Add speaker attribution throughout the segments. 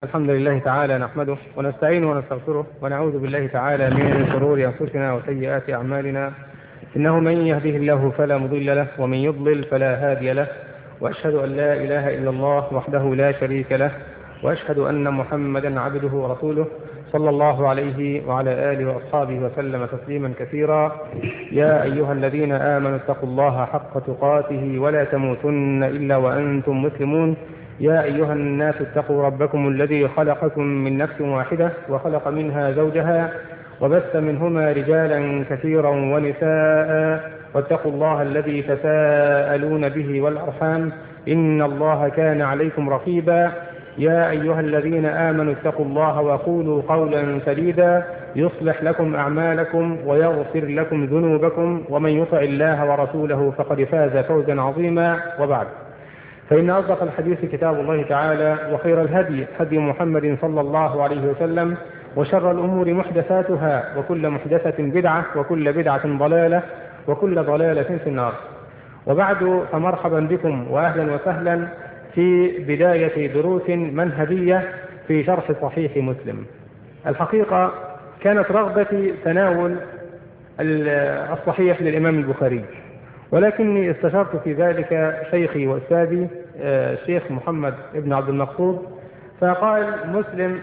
Speaker 1: الحمد لله تعالى نحمده ونستعينه ونستغفره ونعوذ بالله تعالى من شرور أنفسنا وسيئات أعمالنا، إنه من يهده الله فلا مضل له ومن يضلل فلا هادي له، وأشهد أن لا إله إلا الله وحده لا شريك له، وأشهد أن محمدا عبده ورسوله صلى الله عليه وعلى آله وأصحابه وسلم تسليما كثيرا. يا أيها الذين آمنوا اتقوا الله حق تقاته ولا تموتن إلا وأنتم مسلمون. يا أيها الناس اتقوا ربكم الذي خلقكم من نفس واحدة وخلق منها زوجها وبث منهما رجالا كثيرا ونساء، واتقوا الله الذي تساءلون به والأرحام إن الله كان عليكم رقيبا. يا أيها الذين آمنوا اتقوا الله وقولوا قولا سديدا يصلح لكم أعمالكم ويغفر لكم ذنوبكم، ومن يطع الله ورسوله فقد فاز فوزا عظيما. وبعد، فإن أصدق الحديث كتاب الله تعالى، وخير الهدي هدي محمد صلى الله عليه وسلم، وشر الأمور محدثاتها، وكل محدثة بدعة، وكل بدعة ضلالة، وكل ضلالة في النار. وبعد، فمرحبا بكم وأهلا وسهلا في بداية دروس منهجية في شرح صحيح مسلم. الحقيقة كانت رغبتي تناول الصحيح للإمام البخاري، ولكني استشرت في ذلك شيخي وأستاذي الشيخ محمد بن عبد المقصود، فقال مسلم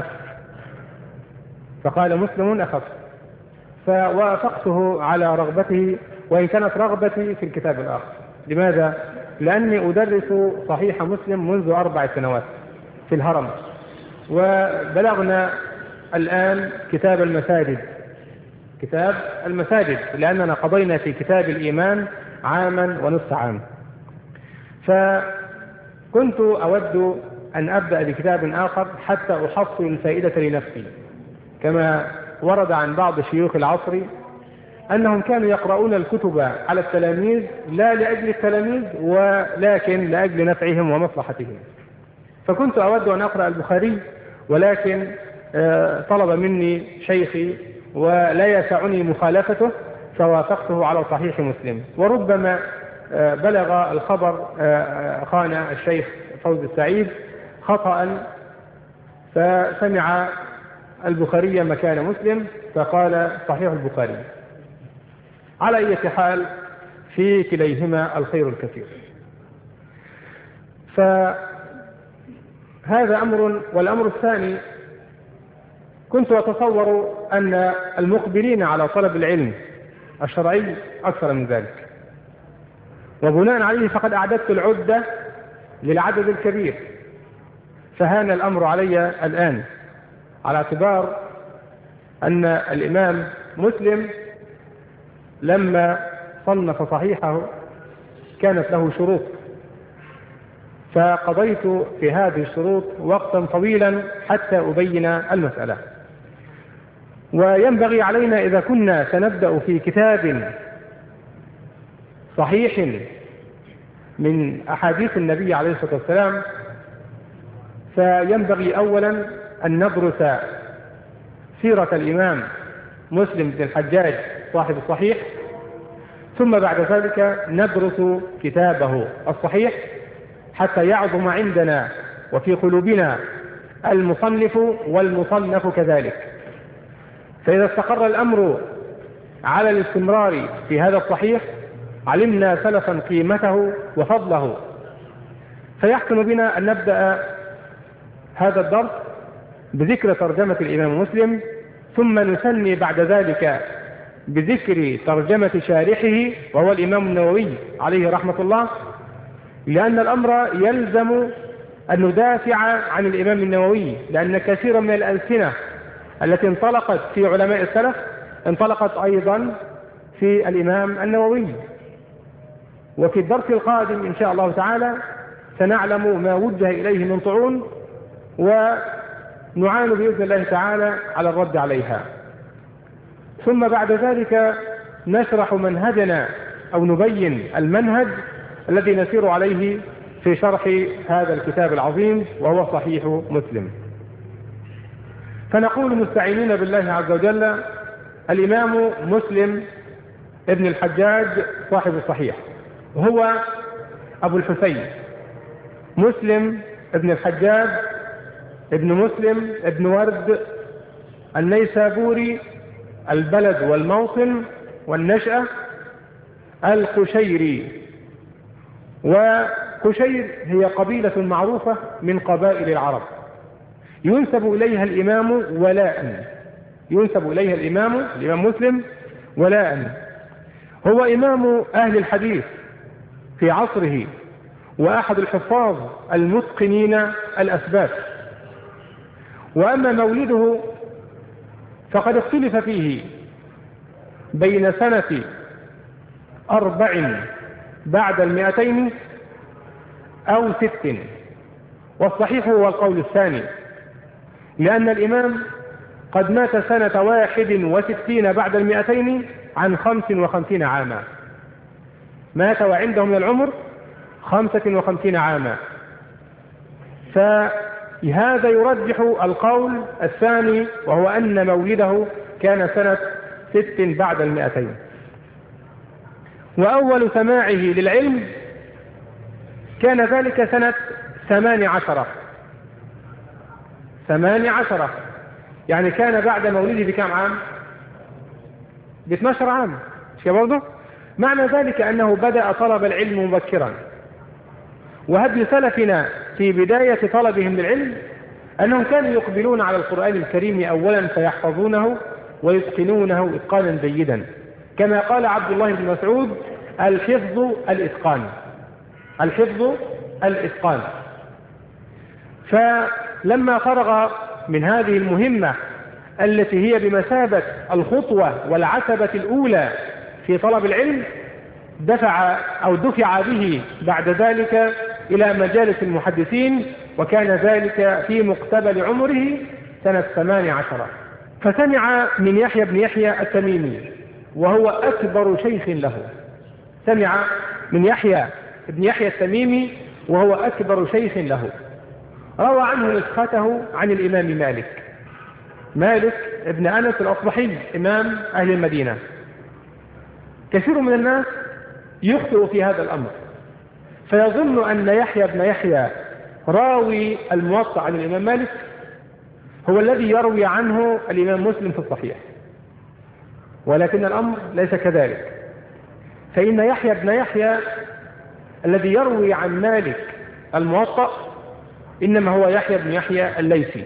Speaker 1: أخف، فوافقته على رغبته، وإن كانت رغبتي في الكتاب الآخر. لماذا؟ لأني أدرس صحيح مسلم منذ 4 سنوات في الهرم، وبلغنا الآن كتاب المساجد لأننا قضينا في كتاب الإيمان 1.5 عام. فكنت أود أن أبدأ بكتاب آخر حتى أحصل الفائدة لنفسي، كما ورد عن بعض شيوخ العصر أنهم كانوا يقرؤون الكتب على التلاميذ لا لأجل التلاميذ ولكن لأجل نفعهم ومصلحتهم. فكنت أود أن أقرأ البخاري، ولكن طلب مني شيخي ولا يسعني مخالفته، فوافقته على صحيح مسلم. وربما بلغ الخبر أخانا الشيخ فوز السعيد خطأ، فسمع البخاري مكان مسلم فقال صحيح البخاري. على أي حال، في كليهما الخير الكثير. فهذا أمر. والأمر الثاني، كنت أتصور أن المقبلين على طلب العلم الشرعي أكثر من ذلك، وبناء عليه فقد أعددت العدة للعدد الكبير. فهان الأمر علي الآن، على اعتبار أن الإمام مسلم لما صنف صحيحه كانت له شروط، فقضيت في هذه الشروط وقتا طويلا حتى أبين المسألة. وينبغي علينا إذا كنا سنبدأ في كتاب صحيح من أحاديث النبي عليه الصلاة والسلام، فينبغي أولا أن ندرس سيرة الإمام مسلم بن الحجاج صاحب الصحيح، ثم بعد ذلك ندرس كتابه الصحيح حتى يعظم عندنا وفي قلوبنا المصنف والمصنف كذلك. فإذا استقر الأمر على الاستمرار في هذا الصحيح علمنا سلفا قيمته وفضله، فيحسن بنا أن نبدأ هذا الدرس بذكر ترجمة الإمام مسلم، ثم نثني بعد ذلك بذكر ترجمة شارحه وهو الإمام النووي عليه رحمة الله، لأن الأمر يلزم أن ندافع عن الإمام النووي، لأن كثيرا من الألسنة التي انطلقت في علماء السلف انطلقت أيضا في الإمام النووي. وفي الدرس القادم إن شاء الله تعالى سنعلم ما وجه إليه من طعون، ونعان بإذن الله تعالى على الرد عليها. ثم بعد ذلك نشرح منهجنا أو نبين المنهج الذي نسير عليه في شرح هذا الكتاب العظيم وهو صحيح مسلم. فنقول مستعينين بالله عز وجل: الإمام مسلم ابن الحجاج صاحب الصحيح، وهو أبو الحسين مسلم ابن الحجاج ابن مسلم ابن ورد النيسابوري البلد والموطن والنشأة القشيري. وقشير هي قبيلة معروفة من قبائل العرب ينسب إليها الإمام ولاء، ينسب إليها الإمام مسلم ولاء. هو إمام أهل الحديث في عصره وأحد الحفاظ المتقنين الأسباب. وأما مولده فقد اختلف فيه بين سنة 4 بعد 200 أو 6، والصحيح هو القول الثاني، لأن الإمام قد مات سنة 61 بعد 200 عن 55 عاما، مات وعنده من العمر 55 عاما، فهذا يرجح القول الثاني، وهو أن مولده كان سنة 6 بعد 200. وأول سماعه للعلم كان ذلك سنة 18، يعني كان بعد مولده بكم عام؟ ب12 عام، مش كده برضه؟ معنى ذلك أنه بدأ طلب العلم مبكرا. وهدي سلفنا في بداية طلبهم للعلم أنهم كانوا يقبلون على القرآن الكريم أولا فيحفظونه ويتقنونه إتقانا جيدا، كما قال عبد الله بن مسعود: الحفظ الإتقان، الحفظ الإتقان. فلما فرغ من هذه المهمة التي هي بمثابة الخطوة والعتبة الأولى في طلب العلم، دفع به بعد ذلك إلى مجالس المحدثين، وكان ذلك في مقتبل عمره سنة 18. فسمع من يحيى بن يحيى التميمي وهو أكبر شيخ له، سمع من يحيى بن يحيى التميمي وهو أكبر شيخ له. روى عنه نسخته عن الإمام مالك ابن أنس الأصبحي إمام أهل المدينة. كثير من الناس يخطئ في هذا الأمر، فيظن أن يحيى بن يحيى راوي الموطأ عن الإمام مالك هو الذي يروي عنه الإمام مسلم في الصحيح، ولكن الأمر ليس كذلك. فإن يحيى بن يحيى الذي يروي عن مالك الموطأ إنما هو يحيى بن يحيى الليثي.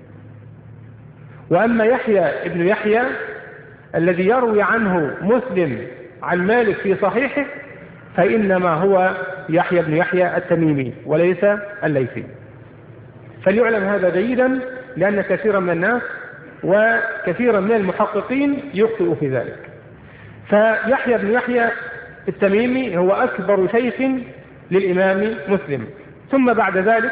Speaker 1: وأما يحيى بن يحيى الذي يروي عنه مسلم عن مالك في صحيحه فإنما هو يحيى بن يحيى التميمي وليس الليثي. فليعلم هذا جيدا، لأن كثيرا من الناس وكثيرا من المحققين يخطئ في ذلك. فيحيى بن يحيى التميمي هو أكبر شيخ للإمام مسلم. ثم بعد ذلك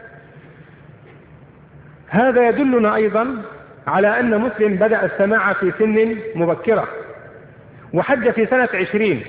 Speaker 1: هذا يدلنا أيضا على أن مسلم بدأ السماع في سن مبكرة، وحج في سنة 20،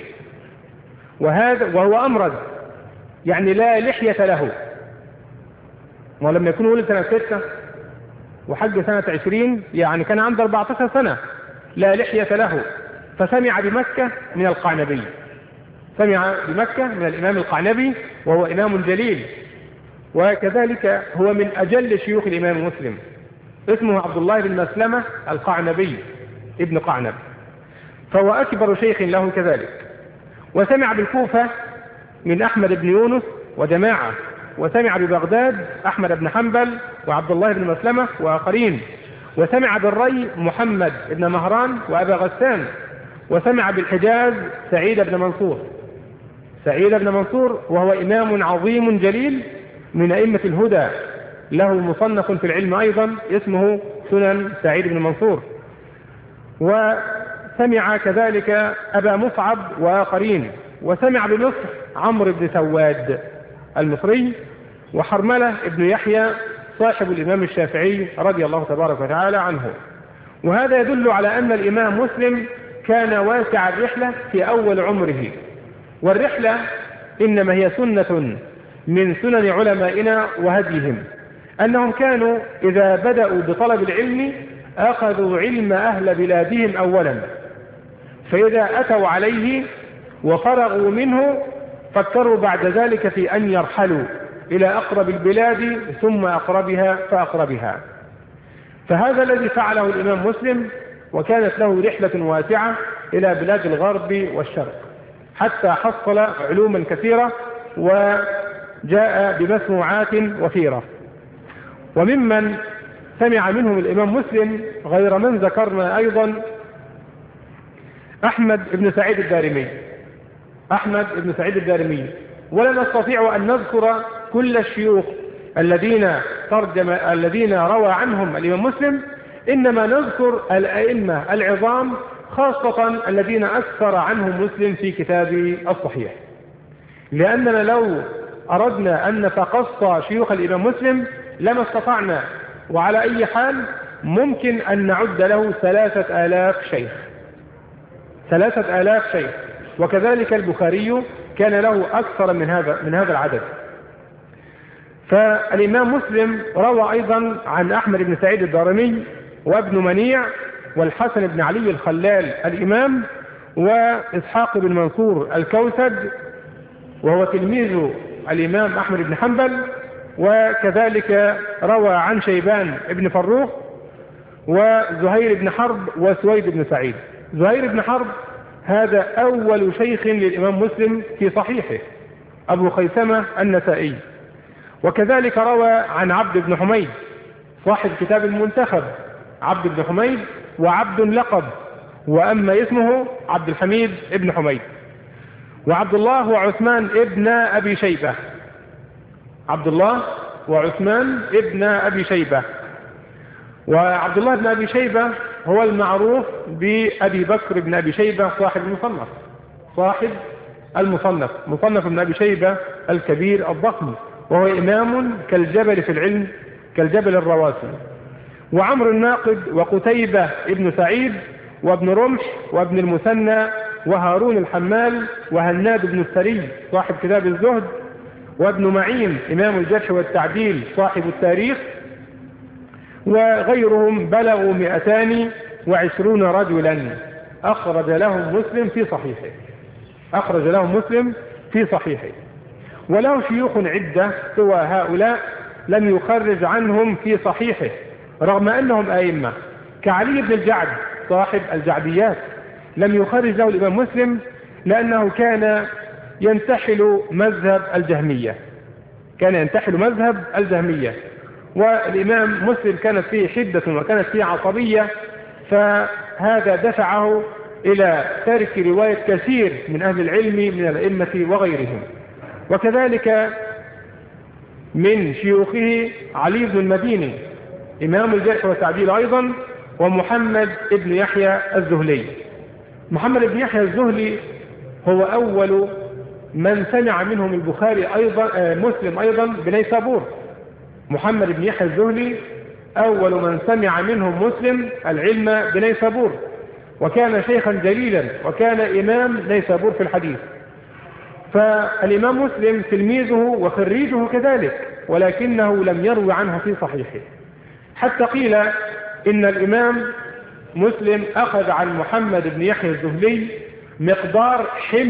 Speaker 1: وهو أمرد، يعني لا لحية له، ولم يكن ولد سنة 6 وحج سنة 20، يعني كان عنده 14 سنة لا لحية له. فسمع بمكة من القعنبي، سمع بمكة من الإمام القعنبي وهو إمام جليل، وكذلك هو من أجل شيوخ الإمام مسلم، اسمه عبد الله بن مسلمة القعنبي ابن قعنب، فهو أكبر شيخ له كذلك. وسمع بالكوفة من أحمد بن يونس وجماعة، وسمع ببغداد أحمد بن حنبل وعبد الله بن مسلمة وآخرين، وسمع بالري محمد بن مهران وأبا غسان، وسمع بالحجاز سعيد بن منصور وهو إمام عظيم جليل من أئمة الهدى، له مصنف في العلم أيضا اسمه سنن سعيد بن منصور. وسمع كذلك أبا مصعب وآخرين. وسمع بمصر عمرو بن سواد المصري، وحرملة ابن يحيى صاحب الإمام الشافعي رضي الله تبارك وتعالى عنه. وهذا يدل على أن الإمام مسلم كان واسع الرحلة في أول عمره، والرحلة إنما هي سنة من سنن علمائنا وهديهم، أنهم كانوا إذا بدأوا بطلب العلم أخذوا علم أهل بلادهم أولا، فإذا أتوا عليه وفرغوا منه فكروا بعد ذلك في أن يرحلوا إلى أقرب البلاد ثم أقربها فأقربها. فهذا الذي فعله الإمام مسلم، وكانت له رحلة واسعة إلى بلاد الغرب والشرق حتى حصل علوما كثيرة وجاء بمسموعات وفيرة. وممن سمع منهم الإمام مسلم غير من ذكرنا أيضا أحمد بن سعيد الدارمي. أحمد بن سعيد الدارمي، ولا نستطيع أن نذكر كل الشيوخ الذين روى عنهم الإمام مسلم، إنما نذكر الأئمة العظام خاصة الذين أكثر عنهم مسلم في كتابه الصحيح، لأننا لو أردنا أن نتقصى شيوخ الإمام مسلم لما استطعنا. وعلى أي حال ممكن أن نعد له 3000 شيخ، 3000 شيخ. وكذلك البخاري كان له أكثر من هذا العدد. فالإمام مسلم روى أيضا عن أحمد بن سعيد الدارمي وابن منيع والحسن بن علي الخلال الإمام وإسحاق بن منصور الكوسج وهو تلميذ الإمام أحمد بن حنبل، وكذلك روى عن شيبان بن فروخ وزهير بن حرب وسويد بن سعيد. زهير بن حرب هذا أول شيخ للإمام مسلم في صحيحه، أبو خيثمة النسائي. وكذلك روى عن عبد بن حميد صاحب كتاب المنتخب، عبد بن حميد وعبد لقب، وأما اسمه عبد الحميد ابن حميد. وعبد الله وعثمان ابن أبي شيبة، عبد الله وعثمان ابن أبي شيبة. وعبد الله بن أبي شيبة هو المعروف بأبي بكر بن أبي شيبة صاحب المصنف، مصنف ابن أبي شيبة الكبير الضخم، وهو إمام كالجبل في العلم كالجبل الرواسي. وعمر الناقد وقتيبة ابن سعيد وابن رمح وابن المثنى وهارون الحمال وهناد بن السري صاحب كتاب الزهد وابن معين إمام الجرح والتعديل صاحب التاريخ، وغيرهم بلغوا 220 رجلا أخرج لهم مسلم في صحيحه. وله شيوخ عدة سوى هؤلاء لم يخرج عنهم في صحيحه رغم أنهم أئمة، كعلي بن الجعد صاحب الجعديات، لم يخرج له الإمام مسلم لأنه كان ينتحل مذهب الجهمية، والإمام مسلم كانت فيه حدة وكانت فيه عصبية، فهذا دفعه إلى ترك رواية كثير من أهل العلم من الأئمة وغيرهم. وكذلك من شيوخه علي بن المديني إمام الجرح والتعديل أيضا، ومحمد بن يحيى الزهلي. محمد بن يحيى الزهلي هو أول من سمع منهم البخاري أيضا مسلم أيضا بنيسابور. محمد بن يحيى الزهلي أول من سمع منهم مسلم العلم بنيسابور، وكان شيخا جليلا وكان إمام نيسابور في الحديث. فالإمام مسلم تلميذه وخريجه كذلك، ولكنه لم يروي عنه في صحيحه، حتى قيل إن الإمام مسلم أخذ عن محمد بن يحيى الزهلي مقدار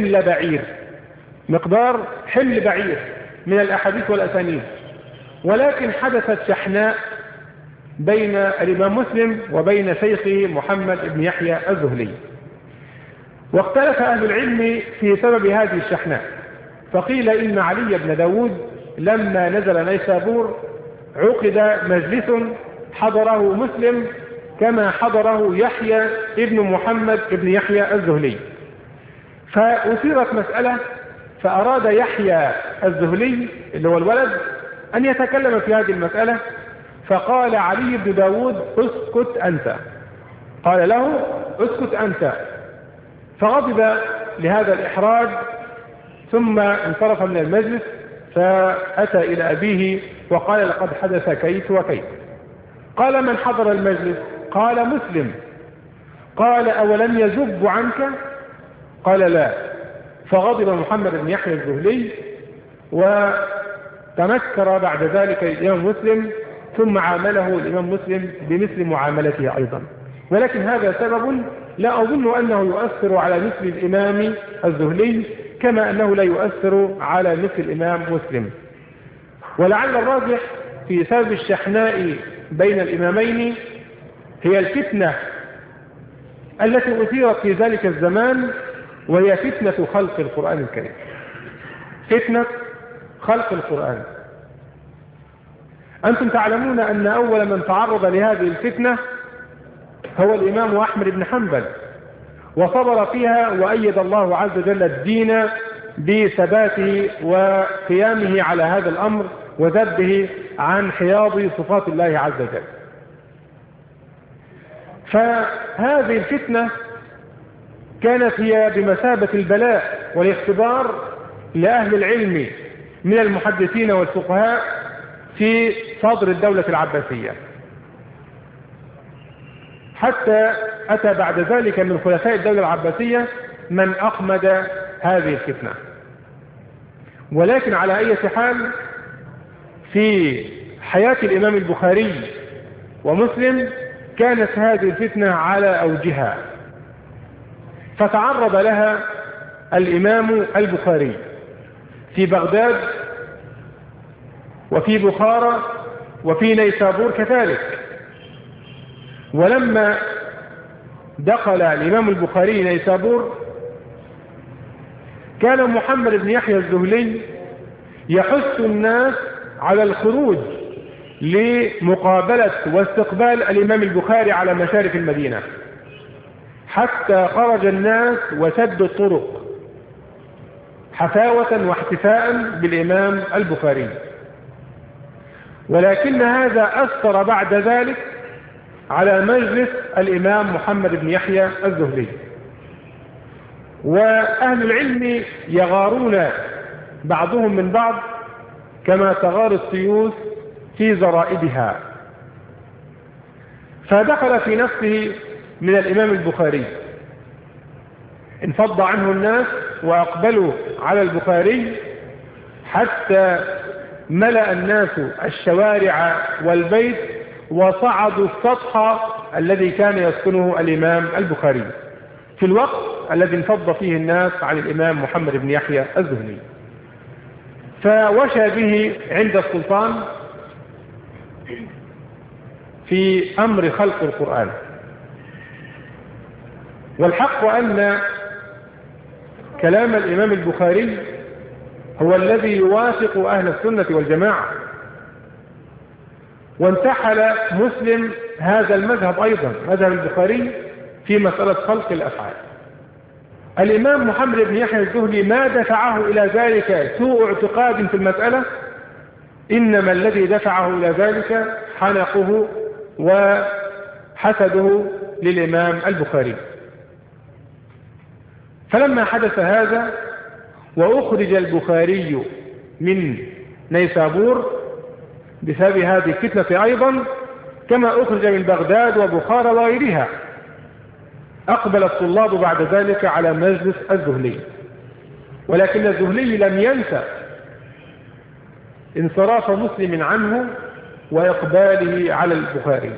Speaker 1: حمل بعير من الأحاديث والأسانيد. ولكن حدثت شحناء بين الإمام مسلم وبين شيخه محمد بن يحيى الزهلي، واختلف أهل العلم في سبب هذه الشحناء. فقيل إن علي بن داود لما نزل نيسابور عقد مجلس حضره مسلم كما حضره يحيى ابن محمد بن يحيى الزهلي، فأثيرت مسألة، فأراد يحيى الزهلي اللي هو الولد أن يتكلم في هذه المسألة، فقال علي بن داود اسكت أنت، قال له اسكت أنت، فغضب لهذا الإحراج ثم انصرف من المجلس، فأتى إلى أبيه وقال لقد حدث كيت وكيت. قال من حضر المجلس؟ قال مسلم. قال أولم يذب عنك؟ قال لا. فغضب محمد بن يحيى الزهلي وتنكر بعد ذلك الإمام مسلم، ثم عامله الإمام مسلم بمثل معاملته أيضا. ولكن هذا سبب لا أظن أنه يؤثر على مثل الإمام الزهلي كما أنه لا يؤثر على مثل الإمام مسلم.
Speaker 2: ولعل الراجح في سبب الشحناء بين الإمامين هي الفتنة التي أثيرت في ذلك الزمان، وهي فتنة خلق القرآن الكريم. فتنة خلق القرآن. أنتم تعلمون أن أول من تعرض لهذه الفتنة هو الإمام أحمد بن حنبل، وصبر فيها، وأيد الله عز وجل الدين بثباته وقيامه على هذا الأمر وذبه عن حياض صفات الله عز وجل. فهذه الفتنة كانت هي بمثابة البلاء والاختبار لأهل العلم من المحدثين والفقهاء في صدر الدولة العباسية، حتى أتى بعد ذلك من خلفاء الدولة العباسية من أخمد هذه الفتنة. ولكن على أي حال في حياة الإمام البخاري ومسلم كانت هذه الفتنة على أوجها، فتعرض لها الإمام البخاري في بغداد وفي بخارى وفي نيسابور كذلك. ولما دخل الإمام البخاري نيسابور كان محمد بن يحيى الذهلي يحث الناس على الخروج لمقابلة واستقبال الإمام البخاري على مشارف المدينة، حتى خرج الناس وسدوا الطرق حفاوة واحتفاء بالإمام البخاري. ولكن هذا أثر بعد ذلك على مجلس الإمام محمد بن يحيى الذهلي، وأهل العلم يغارون بعضهم من بعض كما تغار السيوف في زرائبها. فدخل في نفسه من الإمام البخاري، انفض عنه الناس وأقبلوا على البخاري حتى ملأ الناس الشوارع والبيت وصعدوا السطح الذي كان يسكنه الإمام البخاري في الوقت الذي انفض فيه الناس عن الإمام محمد بن يحيى الذهلي. فوشى به عند السلطان في أمر خلق القرآن. والحق أن كلام الإمام البخاري هو الذي يوافق أهل السنة والجماعة، وانتحل مسلم هذا المذهب أيضا، مذهب البخاري في مسألة خلق الأفعال. الإمام محمد بن يحيى الذهلي ما دفعه إلى ذلك سوء اعتقاد في المسألة، إنما الذي دفعه إلى ذلك حنقه وحسده للإمام البخاري. فلما حدث هذا وأخرج البخاري من نيسابور بسبب هذه الفتنة أيضا، كما أخرج من بغداد وبخارى وغيرها، أقبل الطلاب بعد ذلك على مجلس الذهلي. ولكن الذهلي لم ينسى انصراف مسلم عنه وإقباله على البخاري،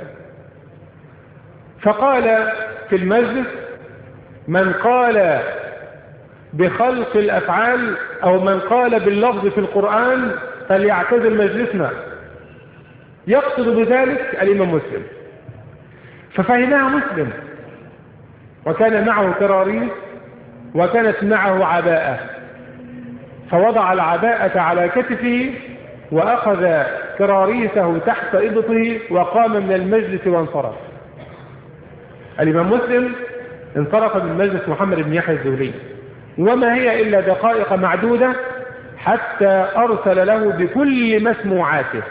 Speaker 2: فقال في المجلس: من قال بخلق الأفعال أو من قال باللفظ في القرآن فليعتزل مجلسنا، يقصد بذلك الإمام مسلم. ففهمها مسلم، وكان معه كراريس وكانت معه عباءة، فوضع العباءة على كتفه وأخذ كراريسه تحت إبطه وقام من المجلس وانصرف. الإمام مسلم انصرف من مجلس محمد بن يحيى الذهلي، وما هي إلا دقائق معدودة حتى أرسل له بكل مسموعاته،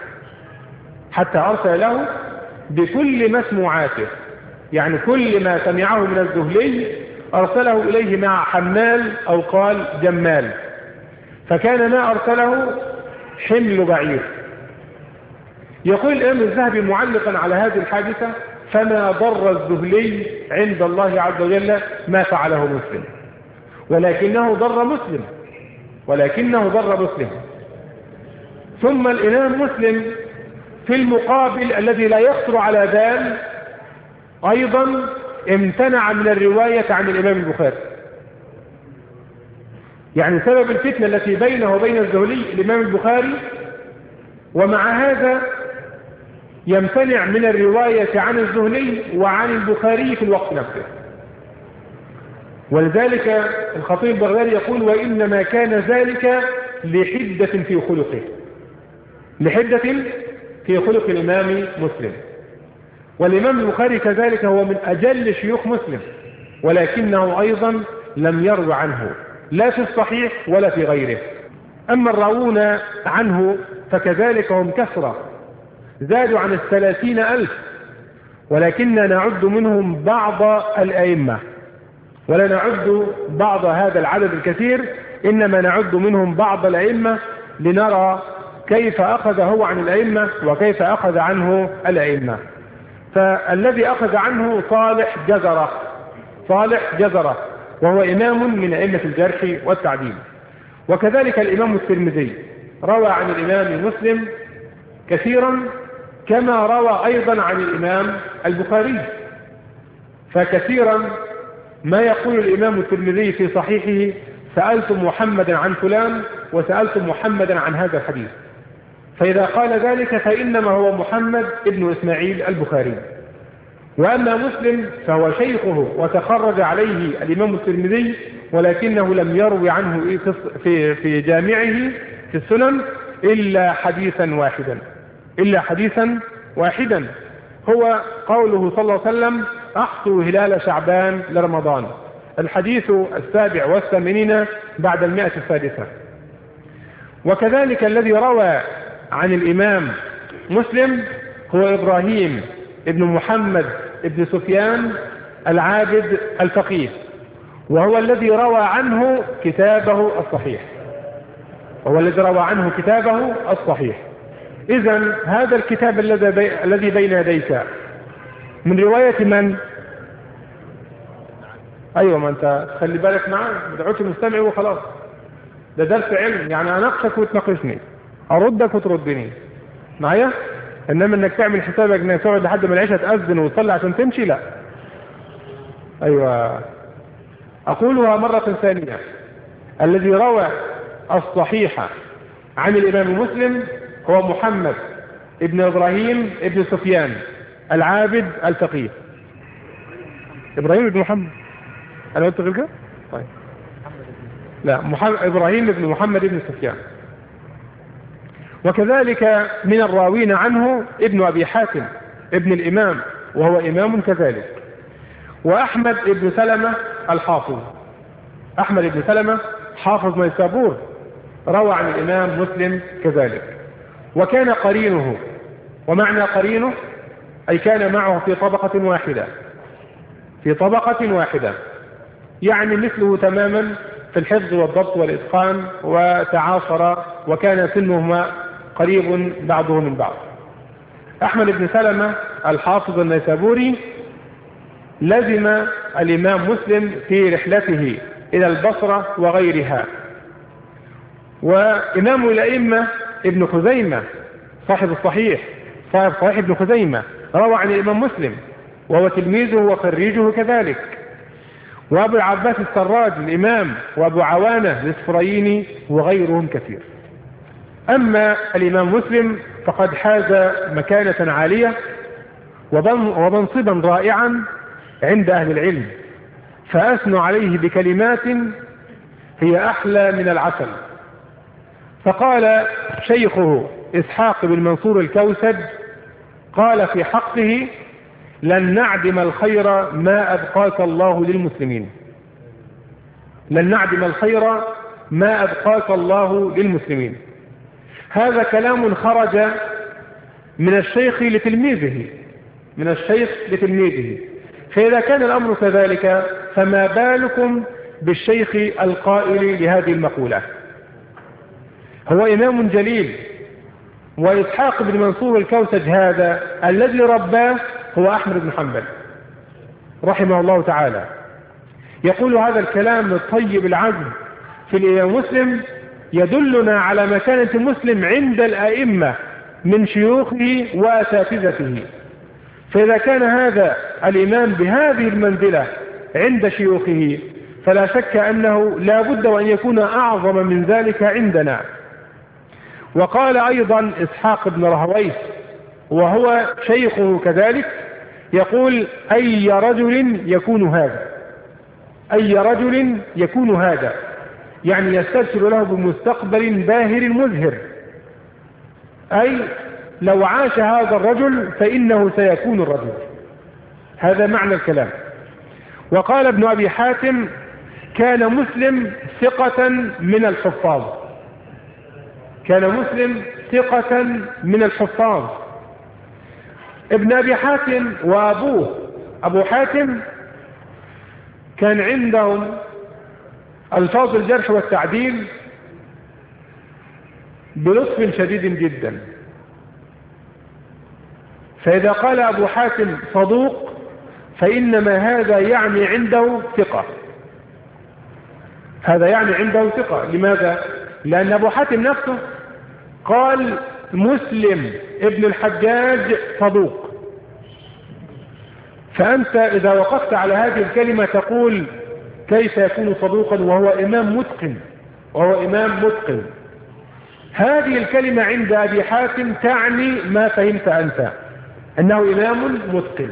Speaker 2: يعني كل ما سمعه من الذهلي أرسله إليه مع حمال أو قال جمال، فكان ما أرسله حمل بعير. يقول الإمام الذهبي معلقا على هذه الحادثة: فما ضر الذهلي عند الله عز وجل ما فعله مسلم، ولكنه ضر مسلم. ثم الإمام مسلم في المقابل الذي لا يخطر على بال أيضا امتنع من الرواية عن الإمام البخاري. يعني سبب الفتنة التي بينه وبين الذهلي الإمام البخاري ومع هذا يمتنع من الرواية عن الزهري وعن البخاري في الوقت نفسه. ولذلك الخطيب البغدادي يقول: وإنما كان ذلك لحدة في خلقه، لحدة في خلق الإمام مسلم. والإمام البخاري كذلك هو من أجل شيوخ مسلم، ولكنه أيضا لم يروي عنه لا في الصحيح ولا في غيره. أما الراوون عنه فكذلك هم كثرة، زادوا عن 30,000، ولكننا نعد منهم بعض الأئمة، ولا نعد بعض هذا العدد الكثير، إنما نعد منهم بعض الأئمة لنرى كيف أخذ هو عن الأئمة وكيف أخذ عنه الأئمة. فالذي أخذ عنه صالح جزرة، وهو إمام من أئمة الجرح والتعديل. وكذلك الإمام الترمذي روى عن الإمام مسلم كثيرا، كما روى أيضا عن الإمام البخاري. فكثيرا ما يقول الإمام الترمذي في صحيحه: سألت محمدا عن فلان وسألت محمدا عن هذا الحديث. فإذا قال ذلك فإنما هو محمد ابن إسماعيل البخاري. وأما مسلم فهو شيخه وتخرج عليه الإمام الترمذي، ولكنه لم يروي عنه في جامعه في السنن إلا حديثا واحدا، هو قوله صلى الله عليه وسلم: أحصوا هلال شعبان لرمضان، الحديث 87 بعد 100. وكذلك الذي روى عن الإمام مسلم هو إبراهيم ابن محمد ابن سفيان العابد الفقيه، وهو الذي روى عنه كتابه الصحيح. إذن هذا الكتاب الذي بين يديك من رواية من؟ أيوة، ما أنت خلي بالك معاه، ما تقعدش مستمع وخلاص، ده درس علم، يعني أناقشك وتناقشني، أردك وتردني معايا. إنما إنك تعمل حسابك إنك تقعد لحد ما العشاء تأذن وتصلي عشان تمشي، لا. أيوة، أقولها مرة ثانية: الذي روى الصحيح عن الإمام مسلم هو محمد ابن إبراهيم ابن سفيان العابد الفقيه. إبراهيم ابن محمد، أنا قلت غير كده؟ طيب، لا، إبراهيم ابن محمد ابن سفيان. وكذلك من الراوين عنه ابن أبي حاتم ابن الإمام، وهو إمام كذلك. وأحمد ابن سلمة الحافظ، أحمد ابن سلمة حافظ نيسابور، روى عن الإمام مسلم كذلك. وكان قرينه، ومعنى قرينه أي كان معه في طبقة واحدة، يعني مثله تماما في الحفظ والضبط والإتقان، وتعاصر وكان سنهما قريب بعضه من بعض. أحمد بن سلمة الحافظ النيسابوري لزم الإمام مسلم في رحلته إلى البصرة وغيرها. وإمام الأئمة ابن خزيمة صاحب الصحيح، صاحب صحيح ابن خزيمة، روى عن الإمام مسلم، وهو تلميذه وخريجه كذلك. وأبو العباس السراج الإمام، وأبو عوانة الإسفرايني، وغيرهم كثير. أما الإمام مسلم فقد حاز مكانة عالية ومنصبا رائعا عند أهل العلم، فأثنوا عليه بكلمات هي أحلى من العسل. فقال شيخه إسحاق بن منصور الكوسج قال في حقه: لن نعدم الخير ما أبقاك الله للمسلمين، لن نعدم الخير ما أبقاك الله للمسلمين. هذا كلام خرج من الشيخ لتلميذه، فإذا كان الأمر كذلك فما بالكم بالشيخ القائل لهذه المقولة؟ هو إمام جليل. وإسحاق بن منصور الكوسج هذا الذي رباه هو أحمد بن حنبل رحمه الله تعالى، يقول هذا الكلام الطيب العذب في الإمام مسلم، يدلنا على مكانة مسلم عند الأئمة من شيوخه وأساتذته. فإذا كان هذا الإمام بهذه المنزلة عند شيوخه، فلا شك أنه لا بد وأن يكون أعظم من ذلك عندنا. وقال أيضا إسحاق بن رهويه وهو شيخه كذلك، يقول أي رجل يكون هذا، أي رجل يكون هذا، يعني يستبشر له بمستقبل باهر مزهر، أي لو عاش هذا الرجل فإنه سيكون الرجل. هذا معنى الكلام. وقال ابن أبي حاتم كان مسلم ثقة من الحفاظ، كان مسلم ثقة من الحفاظ. ابن أبي حاتم وأبوه أبو حاتم كان عندهم ألفاظ الجرح والتعديل بلطف شديد جدا، فإذا قال أبو حاتم صدوق فإنما هذا يعني عنده ثقة، هذا يعني عنده ثقة. لماذا؟ لأن أبو حاتم نفسه قال مسلم ابن الحجاج صدوق، فأنت إذا وقفت على هذه الكلمة تقول كيف يكون صدوقا وهو إمام متقن، وهو إمام متقن. هذه الكلمة عند أبي حاتم تعني ما فهمت أنت، أنه إمام متقن.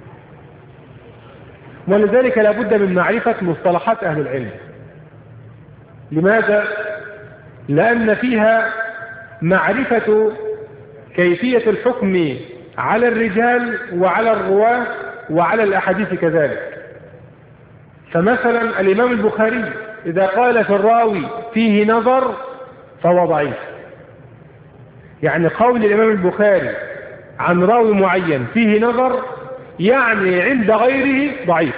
Speaker 2: ولذلك لابد من معرفة مصطلحات أهل العلم. لماذا؟ لأن فيها معرفة كيفية الحكم على الرجال وعلى الرواة وعلى الأحاديث كذلك. فمثلا الإمام البخاري إذا قال في الراوي فيه نظر فهو ضعيف، يعني قول الإمام البخاري عن راوي معين فيه نظر يعني عند غيره ضعيف،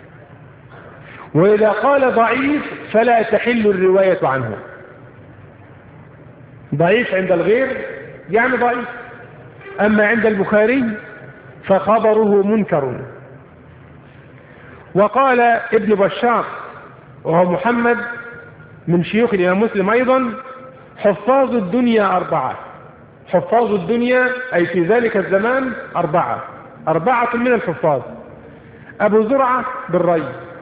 Speaker 2: وإذا قال ضعيف فلا تحل الرواية عنه. ضعيف عند الغير يعني ضعيف، أما عند البخاري فخبره منكر. وقال ابن بشار وهو محمد من شيوخ الإمام مسلم أيضا حفاظ الدنيا أربعة، حفاظ الدنيا أي في ذلك الزمان أربعة من الحفاظ: أبو زرعة بالري،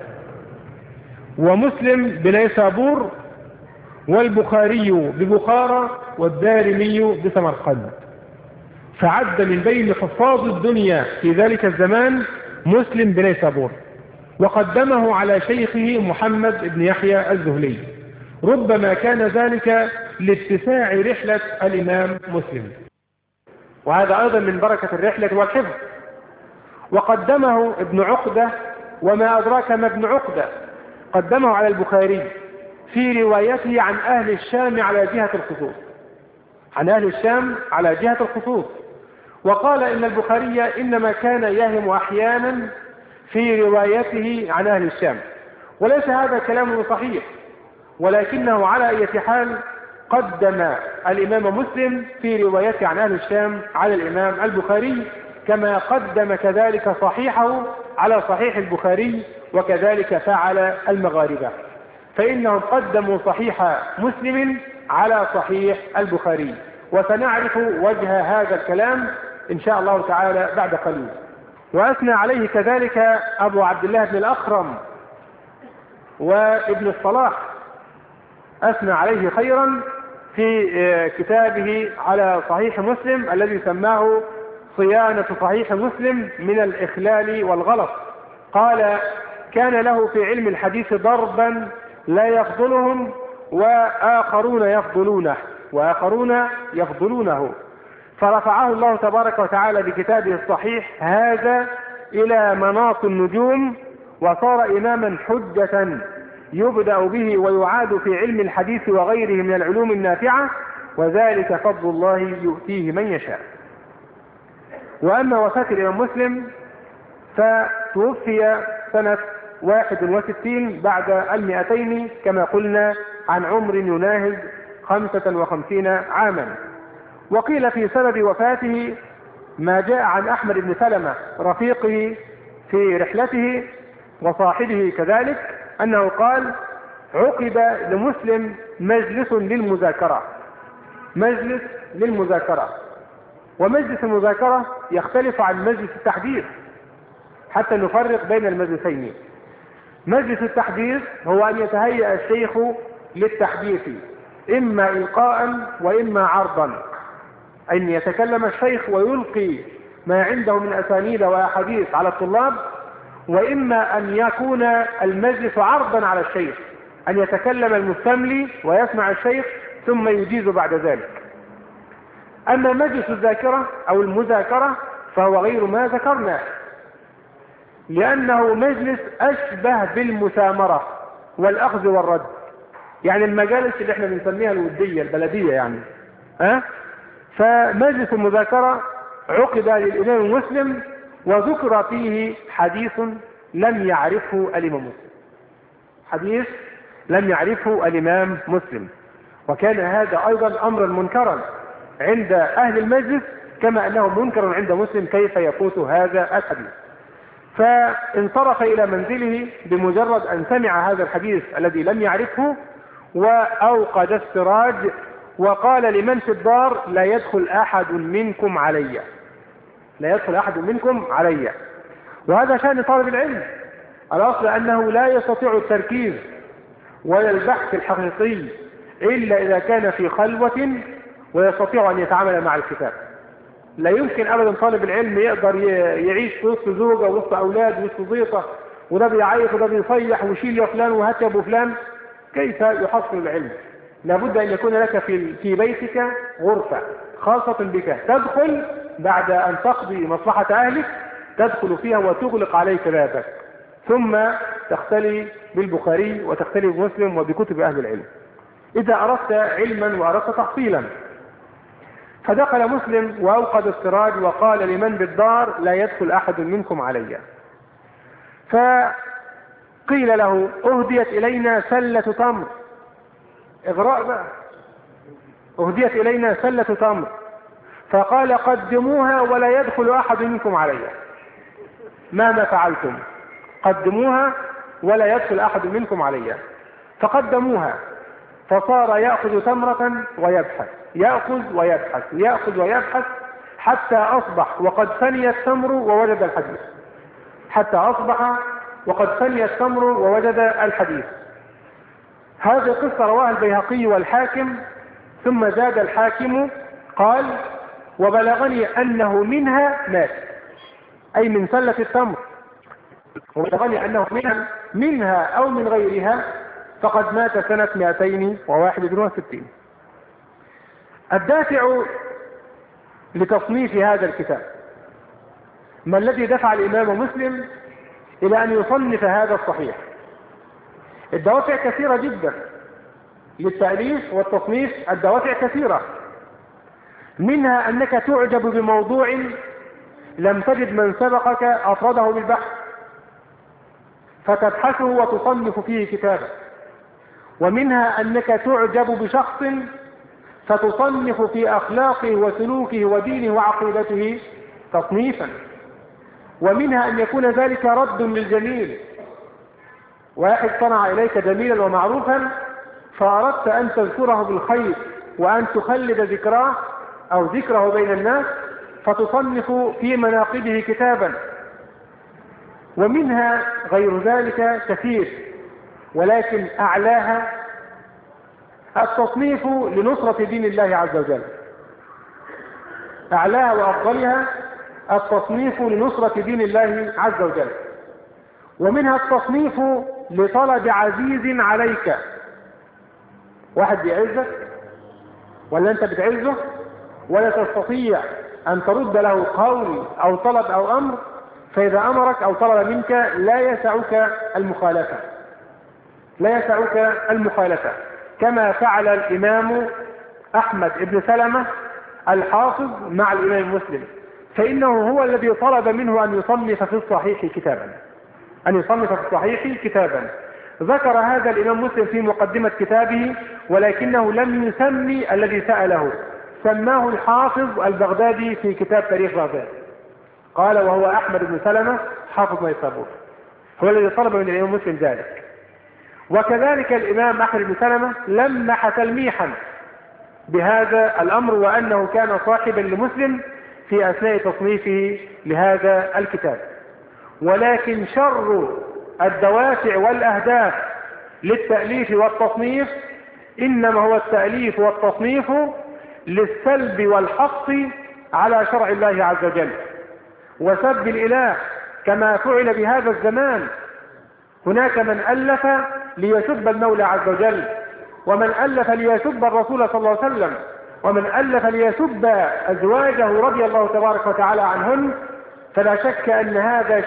Speaker 2: ومسلم بنيسابور، والبخاري ببخارى، والدارمي بسمرقند. فعد من بين حفاظ الدنيا في ذلك الزمان مسلم بنيسابور، وقدمه على شيخه محمد بن يحيى الزهلي، ربما كان ذلك لاتساع رحلة الإمام مسلم، وهذا أيضا من بركة الرحلة والحفظ. وقدمه ابن عقدة، وما أدراك ما ابن عقدة، قدمه على البخاري في روايته عن أهل الشام على جهة الخصوص، عن أهل الشام على جهة الخصوص. وقال إن البخاري إنما كان يهم أحيانا في روايته عن أهل الشام، وليس هذا كلامه صحيح، ولكنه على أي حال قدم الإمام مسلم في روايته عن أهل الشام على الإمام البخاري، كما قدم كذلك صحيحه على صحيح البخاري، وكذلك فعل المغاربة، فإنهم قدموا صحيح مسلم على صحيح البخاري. وسنعرف وجه هذا الكلام إن شاء الله تعالى بعد قليل. وأثنى عليه كذلك أبو عبد الله بن الأخرم وابن الصلاح، أثنى عليه خيرا في كتابه على صحيح مسلم الذي سماه صيانة صحيح مسلم من الإخلال والغلط. قال كان له في علم الحديث ضربا لا يفضلهم وآخرون يفضلونه، فرفعه الله تبارك وتعالى بكتابه الصحيح هذا إلى مناط النجوم، وصار إماما حجة يبدأ به ويعاد في علم الحديث وغيره من العلوم النافعة، وذلك فضل الله يؤتيه من يشاء. وأما وفاة الإمام مسلم فتوفي سنة 61 بعد 200 كما قلنا، عن عمر يناهز 55 عاما. وقيل في سبب وفاته ما جاء عن أحمد بن سلمة رفيقه في رحلته وصاحبه كذلك، أنه قال عقد لمسلم مجلس للمذاكرة، ومجلس المذاكرة يختلف عن مجلس التحديث حتى نفرق بين المجلسين. مجلس التحديث هو أن يتهيأ الشيخ للتحديث إما إلقاء وإما عرضا، أن يتكلم الشيخ ويلقي ما عنده من أسانيد وأحاديث على الطلاب، وإما أن يكون المجلس عرضا على الشيخ، أن يتكلم المستملي ويسمع الشيخ ثم يجيز بعد ذلك. أما مجلس الذاكرة أو المذاكرة فهو غير ما ذكرنا، لأنه مجلس أشبه بالمثامرة والأخذ والرد، يعني المجالس اللي احنا بنسميها الودية البلدية يعني. فمجلس المذاكرة عقد للإمام مسلم وذكر فيه حديث لم يعرفه الإمام مسلم، حديث لم يعرفه الإمام مسلم، وكان هذا أيضا أمرا منكرا عند أهل المجلس كما أنه منكر عند مسلم كيف يفوت هذا الحديث. فانصرف إلى منزله بمجرد أن سمع هذا الحديث الذي لم يعرفه، وأوقد السراج وقال لمن في الدار: لا يدخل أحد منكم علي، لا يدخل أحد منكم علي. وهذا شأن طالب العلم، الأصل أنه لا يستطيع التركيز ولا البحث الحقيقي إلا إذا كان في خلوة ويستطيع أن يتعامل مع الكتاب. لا يمكن أبدا طالب العلم يقدر يعيش في وسط زوجة وسط أولاد وسط ضيقة، وده بيعيط وده بيصيح ويشيل يا فلان وهات يا أبو فلان، كيف يحصل العلم؟ لابد أن يكون لك في بيتك غرفة خاصة بك تدخل بعد أن تقضي مصلحة أهلك، تدخل فيها وتغلق عليك بابك، ثم تختلي بالبخاري وتختلي بمسلم وبكتب أهل العلم إذا أردت علما وأردت تحصيلا. فدخل مسلم وأوقد السراج وقال لمن بالدار: لا يدخل أحد منكم علي. فقيل له: أهديت إلينا سلة تمر، إغراء بقى، أهديت إلينا سلة تمر، فقال: قدموها ولا يدخل أحد منكم علي، ماذا فعلتم؟ قدموها ولا يدخل أحد منكم علي. فقدموها، فصار يأخذ تمرة ويبحث، يأخذ ويبحث، يأخذ ويبحث، حتى أصبح وقد فني التمر ووجد الحديث، حتى أصبح وقد فني التمر ووجد الحديث. هذه قصة رواها البيهقي والحاكم. ثم زاد الحاكم قال: وبلغني أنه منها مات، أي من سلة التمر، وبلغني أنه منها أو من غيرها فقد مات سنة 261. الدافع لتصنيف هذا الكتاب، ما الذي دفع الإمام مسلم إلى أن يصنف هذا الصحيح؟ الدوافع كثيرة جدا للتأليف والتصنيف، الدوافع كثيرة، منها أنك تعجب بموضوع لم تجد من سبقك أفرده بالبحث فتبحثه وتصنف فيه كتابا، ومنها أنك تعجب بشخص فتصنف في أخلاقه وسلوكه ودينه وعقيدته تصنيفا، ومنها أن يكون ذلك رد للجميل، واحد صنع إليك جميلا ومعروفا فأردت أن تذكره بالخير وأن تخلد ذكراه أو ذكره بين الناس فتصنف في مناقبه كتابا، ومنها غير ذلك كثير، ولكن أعلاها التصنيف لنصرة دين الله عز وجل، أعلاها وأفضلها التصنيف لنصرة دين الله عز وجل، ومنها التصنيف لطلب عزيز عليك، واحد بيعزك ولا أنت بتعزه ولا تستطيع أن ترد له قول أو طلب أو أمر، فإذا أمرك أو طلب منك لا يسعك المخالفة، لا يسعك المخالفة، كما فعل الإمام أحمد بن سلمة الحافظ مع الإمام مسلم، فإنه هو الذي طلب منه أن يصنف في الصحيح كتابا، أن يصنف في الصحيح كتابا. ذكر هذا الإمام مسلم في مقدمة كتابه، ولكنه لم يسمي الذي سأله، سماه الحافظ البغدادي في كتاب تاريخ بغداد، قال: وهو أحمد بن سلمة حافظ نيسابور، هو الذي طلب من الإمام مسلم ذلك. وكذلك الإمام أحمد بن سلمة لمح تلميحا بهذا الأمر، وأنه كان صاحبا لمسلم في أثناء تصنيفه لهذا الكتاب. ولكن شر الدوافع والأهداف للتأليف والتصنيف إنما هو التأليف والتصنيف للسلب والحق على شرع الله عز وجل وسب الإله كما فعل بهذا الزمان. هناك من ألف ليسب المولى عز وجل، ومن ألف ليسب الرسول صلى الله عليه وسلم، ومن ألف ليسب أزواجه رضي الله تبارك وتعالى عنهن. فلا شك أن هذا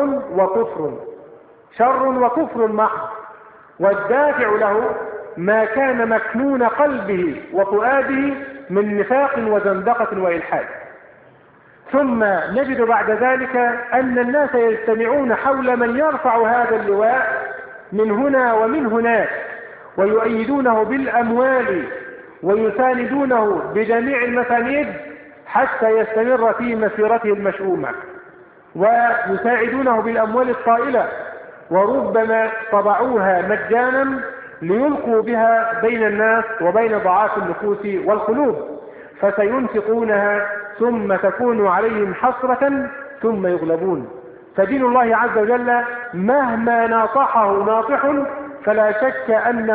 Speaker 2: شر وكفر محض، والدافع له ما كان مكنون قلبه وفؤاده من نفاق وزندقة وإلحاد. ثم نجد بعد ذلك أن الناس يجتمعون حول من يرفع هذا اللواء من هنا ومن هناك، ويؤيدونه بالأموال ويساندونه بجميع المسانيد حتى يستمر في مسيرته المشؤومة، ويساعدونه بالأموال الطائلة، وربما طبعوها مجانا ليلقوا بها بين الناس وبين ضعاف النفوس والقلوب، فسينفقونها ثم تكون عليهم حسرة ثم يغلبون. فدين الله عز وجل مهما ناطحه ناطح فلا شك أن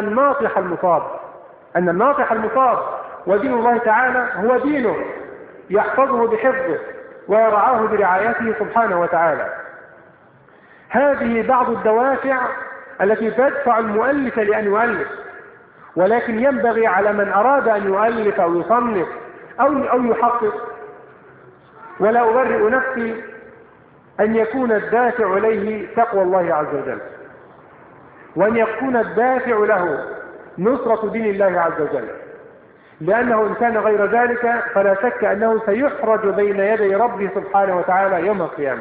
Speaker 2: الناطح المصاب ودين الله تعالى هو دينه يحفظه بحفظه ويرعاه برعايته سبحانه وتعالى. هذه بعض الدوافع التي تدفع المؤلف لأن يؤلف، ولكن ينبغي على من أراد أن يؤلف أو يصنف أو يحقق، ولا أبرئ نفسي، أن يكون الدافع إليه تقوى الله عز وجل، وأن يكون الدافع له نصرة دين الله عز وجل، لأنه إن كان غير ذلك فلا شك أنه سيحرج بين يدي ربه سبحانه وتعالى يوم القيامة.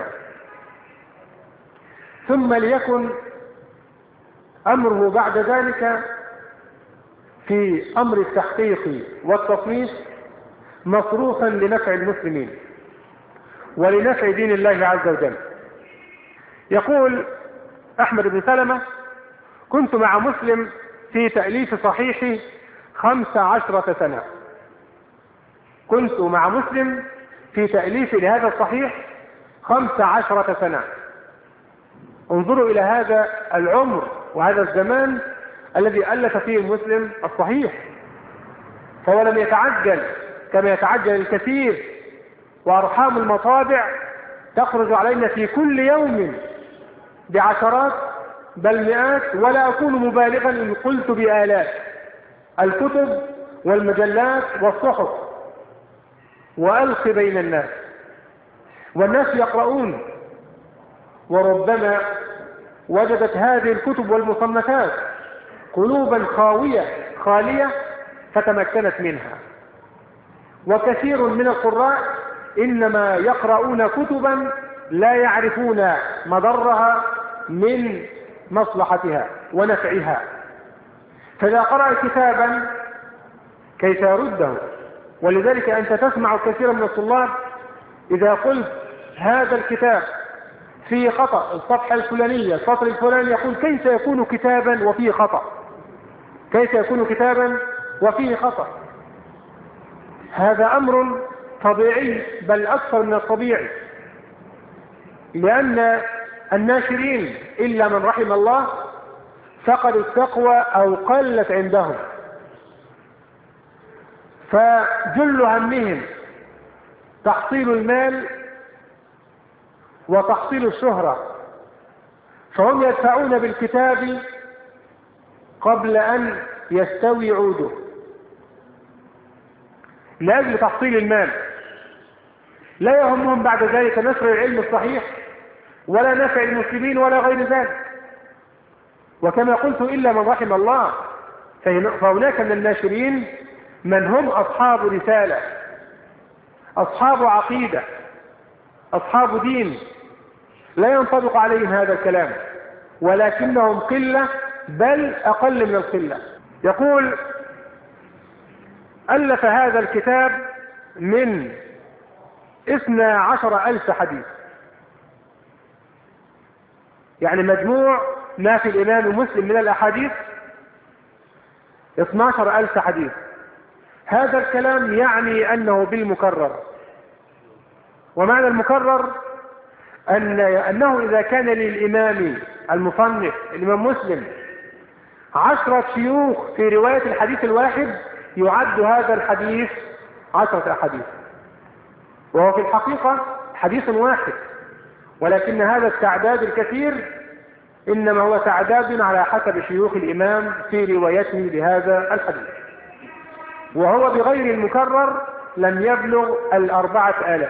Speaker 2: ثم ليكن أمره بعد ذلك في أمر التحقيق والتصنيف مصروفا لنفع المسلمين ولنفع دين الله عز وجل. يقول أحمد بن سلمة: كنت مع مسلم في تأليف صحيح 15 سنة. كنت مع مسلم في تأليف لهذا الصحيح 15 سنة. انظروا إلى هذا العمر وهذا الزمان الذي ألف فيه المسلم الصحيح، فهو لم يتعجل كما يتعجل الكثير، وأرحام المطابع تخرج علينا في كل يوم بعشرات بل مئات، ولا أكون مبالغا إن قلت بآلاف الكتب والمجلات والصحف، وألقي بين الناس والناس يقرؤون، وربما وجدت هذه الكتب والمصنفات قلوبا خالية فتمكنت منها. وكثير من القراء إنما يقرؤون كتبا لا يعرفون مضرها من مصلحتها ونفعها، فإذا قرأ كتابا كيف يرده؟ ولذلك أنت تسمع كثيرا من الطلاب إذا قلت هذا الكتاب فيه خطأ، الصفحة الفلانية السطر الفلاني، يقول كيف يكون كتابا وفيه خطأ؟ كيف يكون كتابا وفيه خطأ؟ هذا أمر طبيعي بل أكثر من الطبيعي، لأن الناشرين إلا من رحم الله فقد التقوى أو قلت عندهم، فجل همهم تحصيل المال وتحصيل الشهرة، فهم يدفعون بالكتاب قبل أن يستوي عوده لأجل تحصيل المال، لا يهمهم بعد ذلك نشر العلم الصحيح ولا نفع المسلمين ولا غير ذلك. وكما قلت إلا من رحم الله، فهناك من الناشرين من هم أصحاب رسالة، أصحاب عقيدة، أصحاب دين، لا ينطبق عليهم هذا الكلام، ولكنهم قلة بل أقل من القلة. يقول: ألف هذا الكتاب من 12,000 حديث، يعني مجموع ما في الإمام مسلم من الأحاديث 12,000 حديث. هذا الكلام يعني أنه بالمكرر، ومعنى المكرر أنه إذا كان للإمام المصنف الإمام مسلم 10 شيوخ في رواية الحديث الواحد يعد هذا الحديث 10 أحاديث، وهو في الحقيقة حديث واحد، ولكن هذا التعداد الكثير إنما هو تعداد على حسب شيوخ الإمام في روايته لهذا الحديث، وهو بغير المكرر لم يبلغ 4000.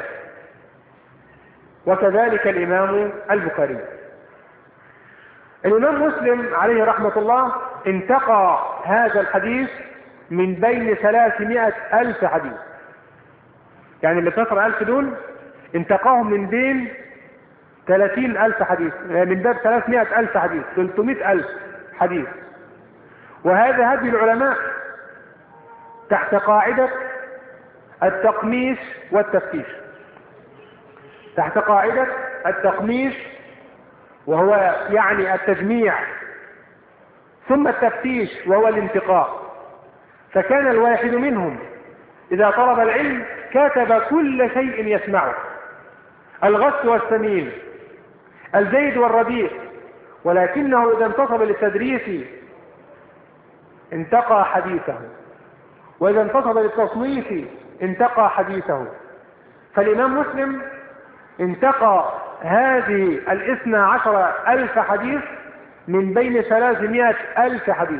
Speaker 2: وكذلك الإمام البخاري. الإمام مسلم عليه رحمة الله انتقى هذا الحديث من بين 300,000 حديث، يعني اللي 12,000 دول انتقاهم من بين 30,000 حديث، من باب 300,000 حديث، 300,000 حديث. وهذا هدي العلماء تحت قاعدة التقميش والتفتيش، تحت قاعدة التقميش وهو يعني التجميع، ثم التفتيش وهو الانتقاء. فكان الواحد منهم إذا طلب العلم كتب كل شيء يسمعه، الغث والسمين، الجيد والرديء، ولكنه إذا انتصب للتدريس انتقى حديثه، وإذا انتصب للتصنيف انتقى حديثه. فالإمام مسلم انتقى هذه 12,000 حديث من بين 300,000 حديث.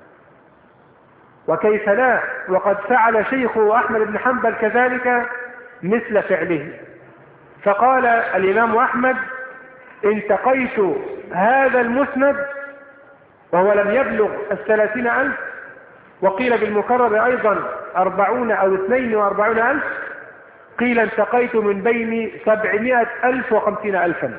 Speaker 2: وكيف لا، وقد فعل شيخه أحمد بن حنبل كذلك مثل فعله. فقال الإمام أحمد: انتقيت هذا المسند وهو لم يبلغ 30,000، وقيل بالمكرر أيضا 40 أو 42,000، قيل انتقيت من بين 700,000 و50,000،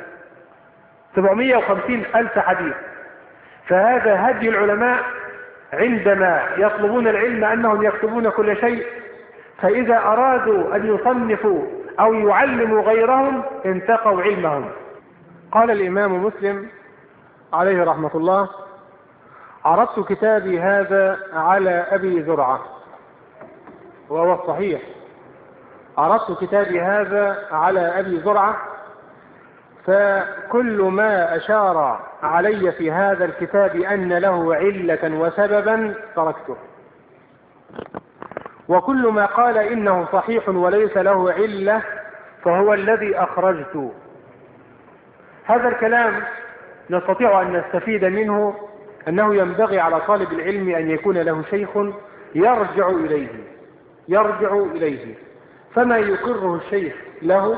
Speaker 2: 750,000 حديث. فهذا هدي العلماء عندما يطلبون العلم أنهم يكتبون كل شيء، فإذا أرادوا أن يصنفوا أو يعلموا غيرهم انتقوا علمهم. قال الإمام مسلم عليه رحمة الله: عرضت كتابي هذا على أبي زرعة، وهو الصحيح، عرضت كتابي هذا على أبي زرعة، فكل ما أشار علي في هذا الكتاب أن له علة وسببا تركته، وكل ما قال إنه صحيح وليس له علة فهو الذي أخرجت. هذا الكلام نستطيع أن نستفيد منه أنه ينبغي على طالب العلم أن يكون له شيخ يرجع إليه، فما يقره الشيخ له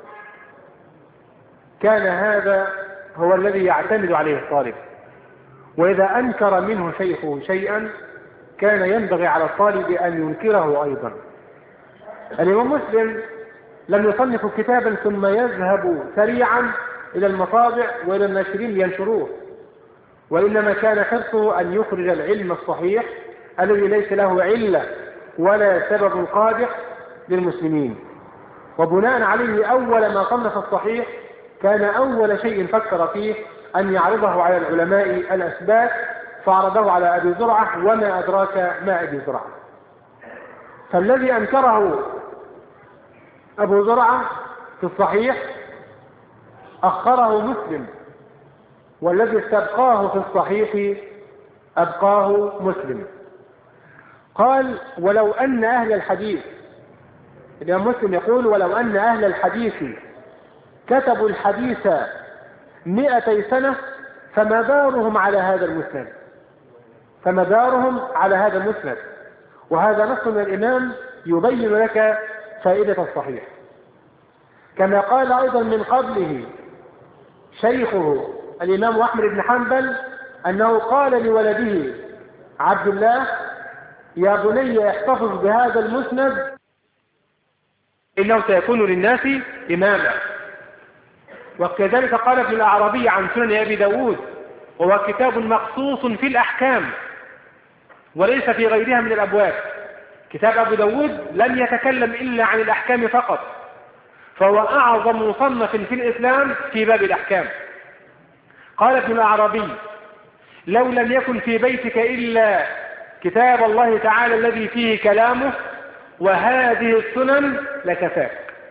Speaker 2: كان هذا هو الذي يعتمد عليه الطالب. وإذا أنكر منه شيخه شيئا كان ينبغي على الطالب أن ينكره أيضا. الإمام مسلم لم يصنف كتابا ثم يذهب سريعا إلى المطابع وإلى الناشرين ينشروه، وإنما كان حرصه أن يخرج العلم الصحيح الذي ليس له علة ولا سبب قادح للمسلمين. وبناء عليه أول ما صنف الصحيح كان أول شيء فكر فيه أن يعرضه على العلماء الأثبات، فعرضه على أبي زرعة: وما أدراك ما أبي زرعة. فالذي أنكره أبو زرعة في الصحيح أخره مسلم، والذي استبقاه في الصحيح أبقاه مسلم. قال: ولو أن أهل الحديث، الإمام مسلم يقول: ولو أن أهل الحديث كتبوا الحديث 200 سنة فمدارهم على هذا المسند، فمدارهم على هذا المسند. وهذا نص من الإمام يبين لك فائدة الصحيح. كما قال أيضا من قبله شيخه الإمام أحمد بن حنبل أنه قال لولده عبد الله: يا بني احتفظ بهذا المسند إنه سيكون للناس إماما. وكذلك قال ابن الأعرابي عن سنن أبي داود: وهو كتاب مخصوص في الأحكام وليس في غيرها من الأبواب. كتاب أبو داود لم يتكلم إلا عن الأحكام فقط، فهو أعظم مصنف في الإسلام في باب الأحكام. قال ابن الأعرابي: لو لم يكن في بيتك إلا كتاب الله تعالى الذي فيه كلامه وهذه السنن لكفاك.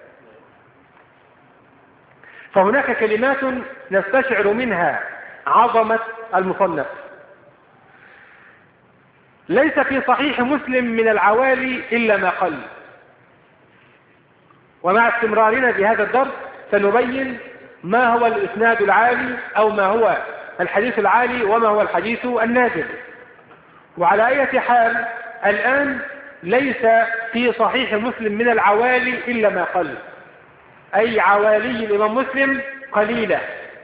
Speaker 2: فهناك كلمات نستشعر منها عظمة المصنف. ليس في صحيح مسلم من العوالي إلا ما قل. ومع استمرارنا في هذا الدرس سنبين ما هو الإسناد العالي أو ما هو الحديث العالي وما هو الحديث النازل. وعلى أي حال الآن ليس في صحيح مسلم من العوالي إلا ما قل، أي عوالي الإمام مسلم قليلة،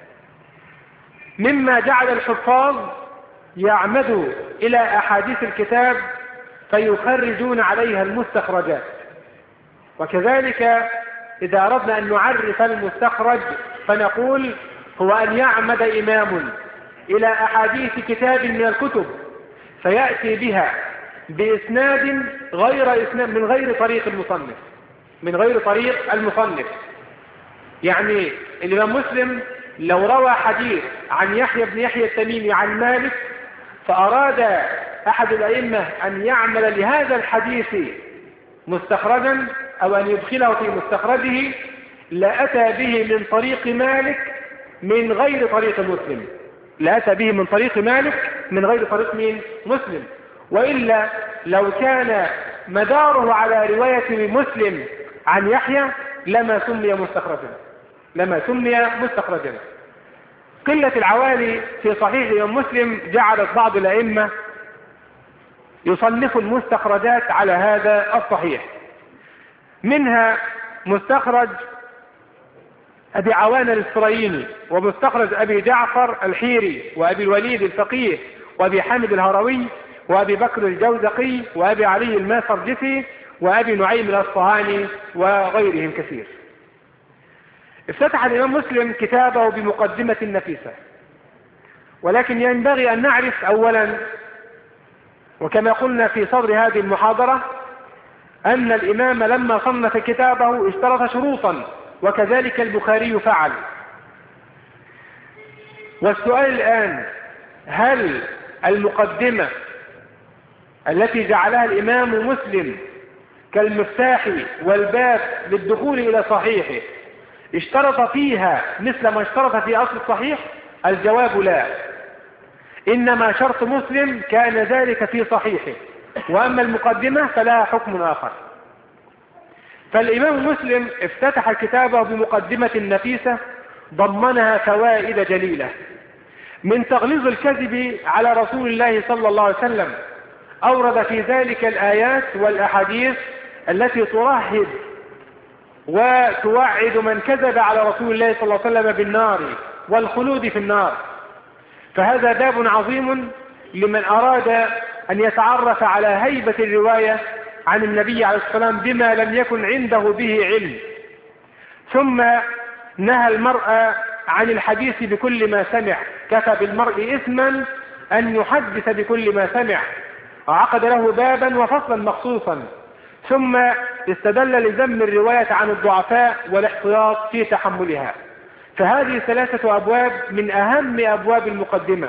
Speaker 2: مما جعل الحفاظ يعمدوا إلى أحاديث الكتاب فيخرجون عليها المستخرجات. وكذلك إذا أردنا أن نعرف المستخرج فنقول هو أن يعمد إمام إلى أحاديث كتاب من الكتب فيأتي بها بإسناد من غير طريق المصنف، من غير طريق المصنف. يعني الإمام مسلم لو روى حديث عن يحيى بن يحيى التميمي عن مالك، فأراد أحد الأئمة أن يعمل لهذا الحديث مستخرجا أو أن يدخله في مستخرجه، لأتى به من طريق مالك من غير طريق مسلم، لأتى به من طريق مالك من غير طريق مسلم. وإلا لو كان مداره على رواية مسلم عن يحيى لما سمي مستخرجا. قلة العوالي في صحيح الإمام مسلم جعلت بعض الأئمة يصنفوا المستخرجات على هذا الصحيح. منها مستخرج أبي عوان الإسرائيلي، ومستخرج أبي جعفر الحيري، وأبي الوليد الفقيه، وأبي حامد الهروي، وأبي بكر الجوزقي، وأبي علي الماسرجسي، وأبي نعيم الأصفهاني، وغيرهم كثير. افتتح الإمام مسلم كتابه بمقدمة نفيسة، ولكن ينبغي أن نعرف أولا، وكما قلنا في صدر هذه المحاضرة، أن الإمام لما صنف كتابه اشترط شروطا، وكذلك البخاري فعل. والسؤال الآن، هل المقدمة التي جعلها الإمام مسلم كالمفتاح والباب للدخول إلى صحيحه اشترط فيها مثل ما اشترط في أصل الصحيح؟ الجواب لا، إنما شرط مسلم كان ذلك في صحيحه، وأما المقدمة فلها حكم آخر. فالإمام مسلم افتتح كتابه بمقدمة نفيسة ضمنها فوائد جليلة، من تغليظ الكذب على رسول الله صلى الله عليه وسلم، أورد في ذلك الآيات والأحاديث التي ترهب وتوعد من كذب على رسول الله صلى الله عليه وسلم بالنار والخلود في النار. فهذا باب عظيم لمن أراد أن يتعرف على هيبة الرواية عن النبي عليه الصلاة والسلام بما لم يكن عنده به علم. ثم نهى المرء عن الحديث بكل ما سمع، كفى بالمرء إثما أن يحدث بكل ما سمع، وعقد له بابا وفصلا مخصوصا. ثم استدل لذم الرواية عن الضعفاء والاحتياط في تحملها. فهذه 3 أبواب من أهم أبواب المقدمة.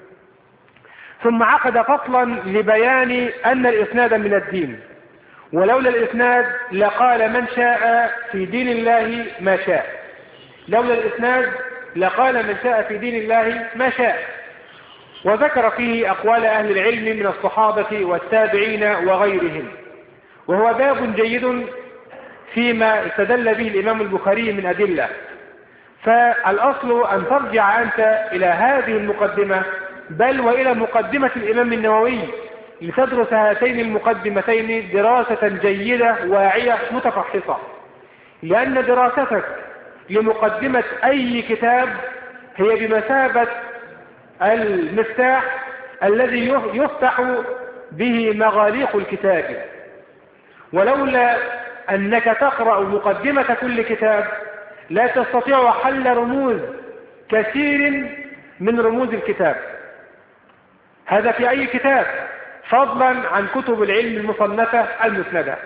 Speaker 2: ثم عقد فصلا لبيان أن الإسناد من الدين، ولولا الإسناد لقال من شاء في دين الله ما شاء، لولا الإسناد لقال من شاء في دين الله ما شاء. وذكر فيه أقوال أهل العلم من الصحابة والتابعين وغيرهم. وهو باب جيد فيما استدل به الإمام البخاري من أدلة. فالأصل أن ترجع أنت إلى هذه المقدمة، بل وإلى مقدمة الإمام النووي، لتدرس هاتين المقدمتين دراسة جيدة واعية متفحصة، لأن دراستك لمقدمة أي كتاب هي بمثابة المفتاح الذي يفتح به مغاليق الكتاب. ولولا أنك تقرأ مقدمة كل كتاب لا تستطيع حل رموز كثير من رموز الكتاب. هذا في أي كتاب، فضلا عن كتب العلم المصنفة المسندة.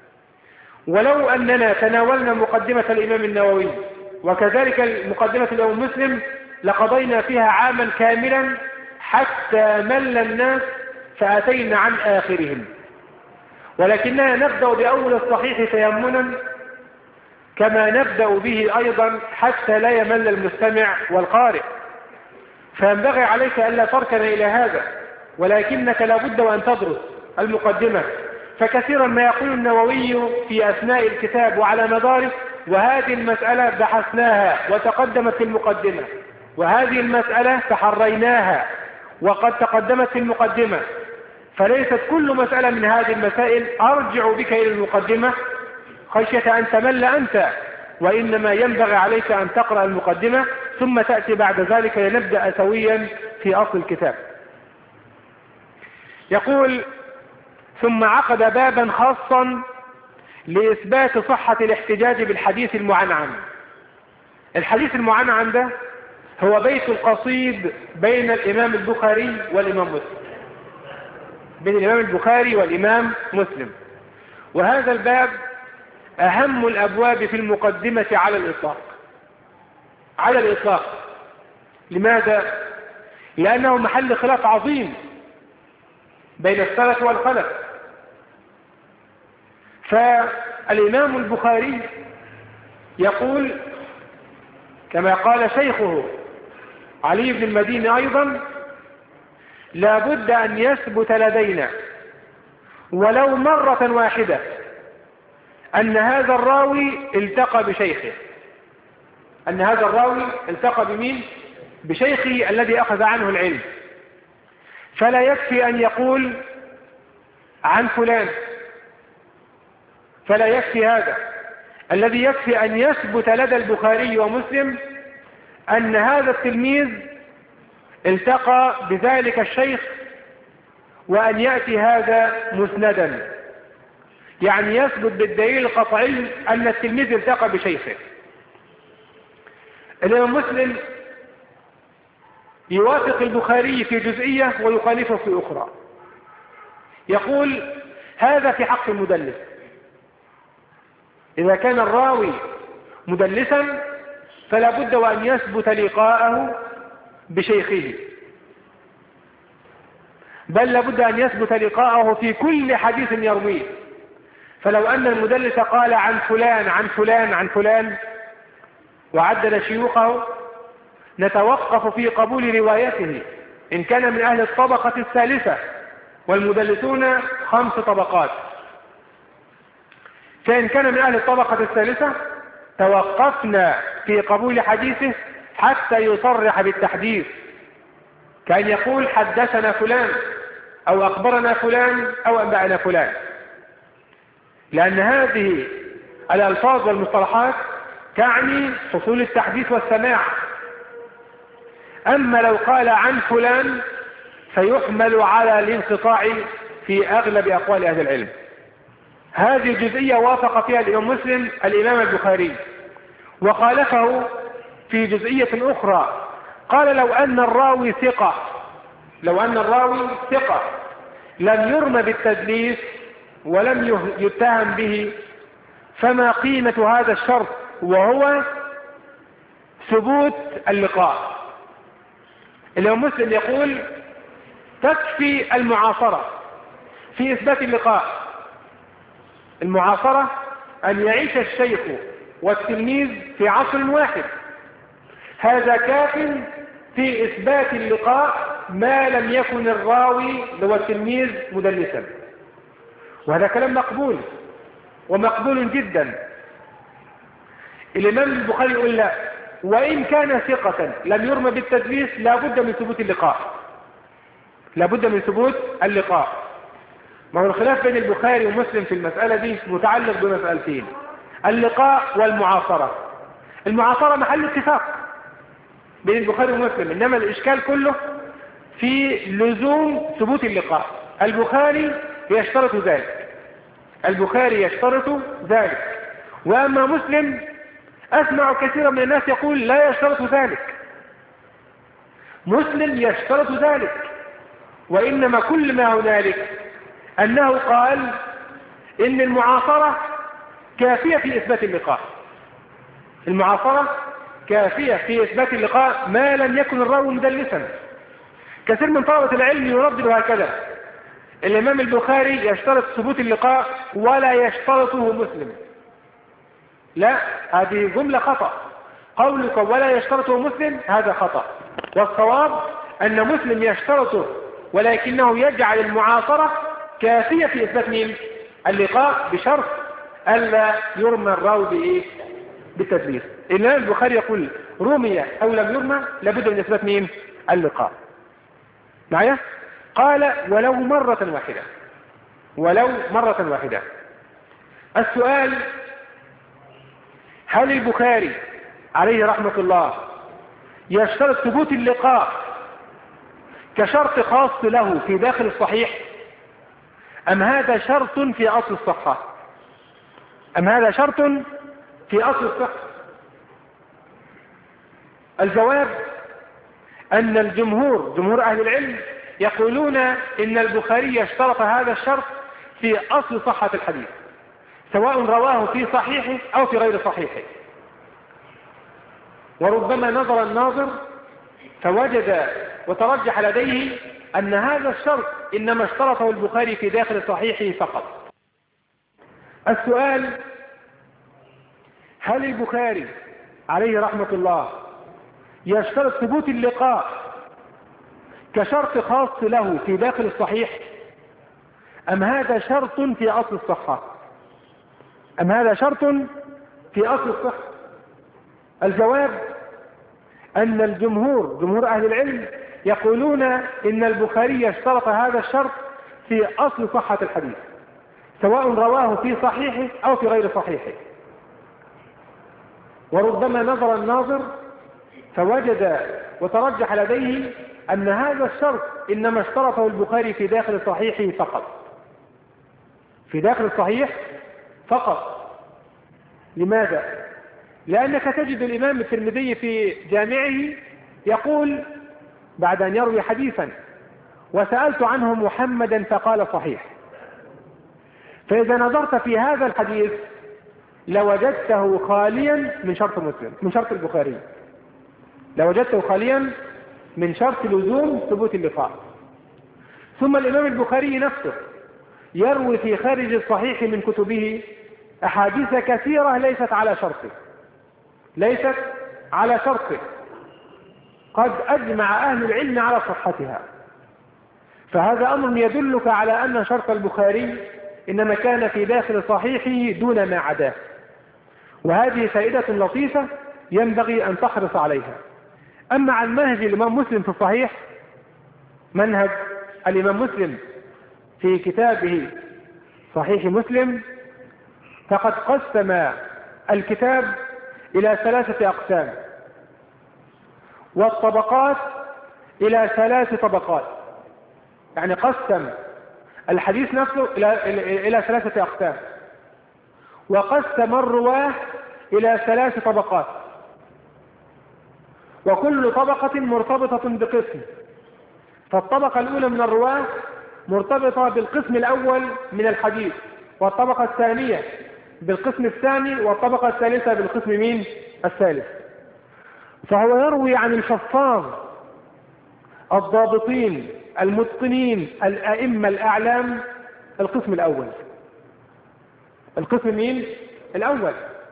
Speaker 2: ولو أننا تناولنا مقدمة الإمام النووي وكذلك مقدمة الإمام مسلم لقضينا فيها عاما كاملا حتى مل الناس فأتينا عن آخرهم. ولكننا نبدأ بأول الصحيح تيمنا، كما نبدأ به أيضا حتى لا يمل المستمع والقارئ. فينبغي عليك ألا تركن إلى هذا، ولكنك لابد وأن تدرس المقدمة. فكثيرا ما يقول النووي في أثناء الكتاب وعلى مداره: وهذه المسألة بحثناها وتقدمت في المقدمة، وهذه المسألة تحريناها وقد تقدمت في المقدمة. فليست كل مسألة من هذه المسائل أرجع بك إلى المقدمة خشية أن تمل أنت، وإنما ينبغي عليك أن تقرأ المقدمة ثم تأتي بعد ذلك لنبدأ سويا في أصل الكتاب. يقول: ثم عقد بابا خاصا لإثبات صحة الاحتجاج بالحديث المعنعن. الحديث المعنعن ده هو بيت القصيد بين الإمام البخاري والإمام مسلم، بين الإمام البخاري والإمام مسلم. وهذا الباب أهم الأبواب في المقدمة على الإطلاق، على الإطلاق. لماذا؟ لأنه محل خلاف عظيم بين السلف والخلف. فالإمام البخاري يقول كما قال شيخه علي بن المديني أيضا: لا بد أن يثبت لدينا ولو مرة واحدة أن هذا الراوي التقى بشيخه، أن هذا الراوي التقى بمين؟ بشيخه الذي أخذ عنه العلم. فلا يكفي أن يقول عن فلان، فلا يكفي هذا. الذي يكفي أن يثبت لدى البخاري ومسلم أن هذا التلميذ التقى بذلك الشيخ، وأن يأتي هذا مسندا، يعني يثبت بالدليل القطعي أن التلميذ التقى بشيخه. الإمام مسلم يوافق البخاري في جزئية ويخالفه في أخرى. يقول: هذا في حق المدلس، إذا كان الراوي مدلسا فلا بد وأن يثبت لقاءه بشيخه، بل لابد أن يثبت لقاءه في كل حديث يرويه. فلو أن المدلس قال عن فلان عن فلان عن فلان وعدد شيوخه، نتوقف في قبول روايته إن كان من أهل الطبقة الثالثة، والمدلسون 5 طبقات. فإن كان من أهل الطبقة الثالثة توقفنا في قبول حديثه حتى يصرح بالتحديث، كأن يقول حدثنا فلان أو أخبرنا فلان أو أنبأنا فلان، لأن هذه الألفاظ والمصطلحات تعني حصول التحديث والسماع. أما لو قال عن فلان فيحمل على الانقطاع في أغلب أقوال أهل العلم. هذه الجزئية وافق فيها الإمام مسلم الإمام البخاري، وخالفه في جزئية أخرى. قال: لو أن الراوي ثقة، لو أن الراوي ثقة لم يرم بالتدليس ولم يتهم به، فما قيمة هذا الشرط وهو ثبوت اللقاء؟ الإمام مسلم يقول: تكفي المعاصرة في إثبات اللقاء. المعاصرة أن يعيش الشيخ والتلميذ في عصر واحد، هذا كاف في إثبات اللقاء ما لم يكن الراوي والتلميذ مدلسا. وهذا كلام مقبول ومقبول جدا. الإمام البخاري يقول: لا، وإن كان ثقة لم يرم بالتدليس لابد من ثبوت اللقاء، لابد من ثبوت اللقاء. ما هو الخلاف بين البخاري ومسلم في المسألة دي متعلق بمسألتين: اللقاء والمعاصرة. المعاصرة محل اتفاق بين البخاري ومسلم، إنما الإشكال كله في لزوم ثبوت اللقاء. البخاري يشترط ذلك، البخاري يشترط ذلك. وأما مسلم أسمع كثيرا من الناس يقول لا يشترط ذلك. مسلم يشترط ذلك، وإنما كل ما هنالك أنه قال إن المعاصرة كافية في إثبات اللقاء. المعاصرة كافية في إثبات اللقاء ما لم يكن الراوي مدلسا. كثير من طلبة العلم يردد هكذا: الإمام البخاري يشترط ثبوت اللقاء ولا يشترطه مسلم. لا، هذه جملة خطأ. قولك ولا يشترطه مسلم هذا خطأ، والصواب أن مسلم يشترط ولكنه يجعل المعاصرة كافية في إثبات مين؟ اللقاء، بشرط ألا يرمى الراوي بإيه؟ بالتدليس. الإمام البخاري يقول رمي أو لم يرمى لابد من إثبات مين؟ اللقاء. معايا؟ قال ولو مرة واحدة، ولو مرة واحدة. السؤال: هل البخاري عليه رحمة الله يشترط ثبوت اللقاء كشرط خاص له في داخل الصحيح، أم هذا شرط في أصل الصحة؟ أم هذا شرط في أصل الصحة؟ الجواب أن الجمهور، جمهور أهل العلم، يقولون إن البخاري يشترط هذا الشرط في أصل صحة الحديث، سواء رواه في صحيحه أو في غير صحيحه. وربما نظر الناظر فوجد وترجح لديه أن هذا الشرط إنما اشترطه البخاري في داخل صحيحه فقط. السؤال: هل البخاري عليه رحمة الله يشترط ثبوت اللقاء كشرط خاص له في داخل الصحيح، أم هذا شرط في أصل الصحة؟ أم هذا شرط في أصل الصحة؟ الجواب أن الجمهور، جمهور أهل العلم، يقولون إن البخاري يشترط هذا الشرط في أصل صحة الحديث، سواء رواه في صحيحه أو في غير صحيحه. وربما نظر الناظر فوجد وترجح لديه أن هذا الشرط إنما اشترطه البخاري في داخل صحيحه فقط، في داخل الصحيح فقط. لماذا؟ لأنك تجد الإمام الترمذي في جامعه يقول بعد أن يروي حديثا: وسألت عنه محمدا فقال صحيح. فإذا نظرت في هذا الحديث لوجدته خاليا من شرط مسلم، من شرط البخاري، لوجدته خاليا من شرط لزوم ثبوت اللقاء. ثم الإمام البخاري نفسه يروي في خارج الصحيح من كتبه أحاديث كثيرة ليست على شرطه، ليست على شرطه، قد أجمع أهل العلم على صحتها. فهذا أمر يدلك على أن شرط البخاري إنما كان في داخل صحيحه دون ما عداه. وهذه فائدة لطيفة ينبغي أن تحرص عليها. أما عن منهج الإمام مسلم في الصحيح، منهج الإمام مسلم في كتابه صحيح مسلم، فقد قسم الكتاب إلى 3 أقسام، والطبقات إلى 3 طبقات. يعني قسم الحديث نفسه إلى 3 أقسام، وقسم الرواه إلى 3 طبقات، وكل طبقة مرتبطة بقسم. فالطبقة الأولى من الرواه مرتبطة بالقسم الأول من الحديث، والطبقة الثانية بالقسم الثاني، والطبقة الثالثة بالقسم مين؟ الثالث. فهو يروي عن الحفاظ الضابطين المتقنين الأئمة الأعلام القسم الأول. القسم مين؟ الأول.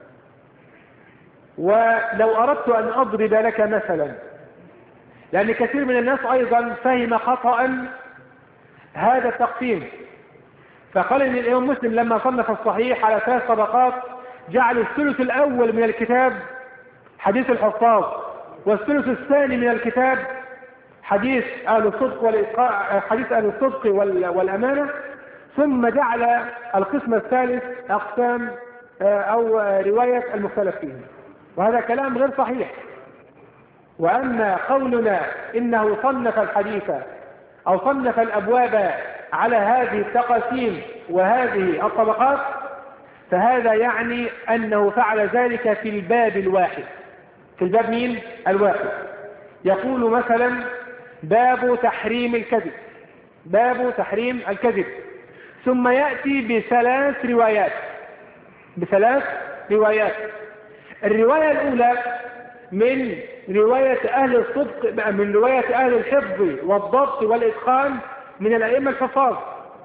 Speaker 2: ولو أردت أن أضرب لك مثلا، لأن كثير من الناس أيضا فهم خطأ هذا التقسيم، فقال إن الإمام مسلم لما صنف الصحيح على 3 طبقات جعل الثلث الأول من الكتاب حديث الحفاظ، والثلث الثاني من الكتاب حديث أهل الصدق حديث أهل الصدق والأمانة، ثم جعل القسم الثالث أقسام أو رواية المختلف فيه. وهذا كلام غير صحيح. وأما قولنا إنه صنف الحديث أو صنف الأبواب على هذه التقاسيم وهذه الطبقات، فهذا يعني أنه فعل ذلك في الباب الواحد. في الباب مين؟ الواحد. يقول مثلا: باب تحريم الكذب، باب تحريم الكذب، ثم يأتي ب3 روايات، ب3 روايات. الرواية الأولى من رواية أهل الصدق، من رواية أهل الحفظ والضبط والإتقان من الأئمة الحفاظ،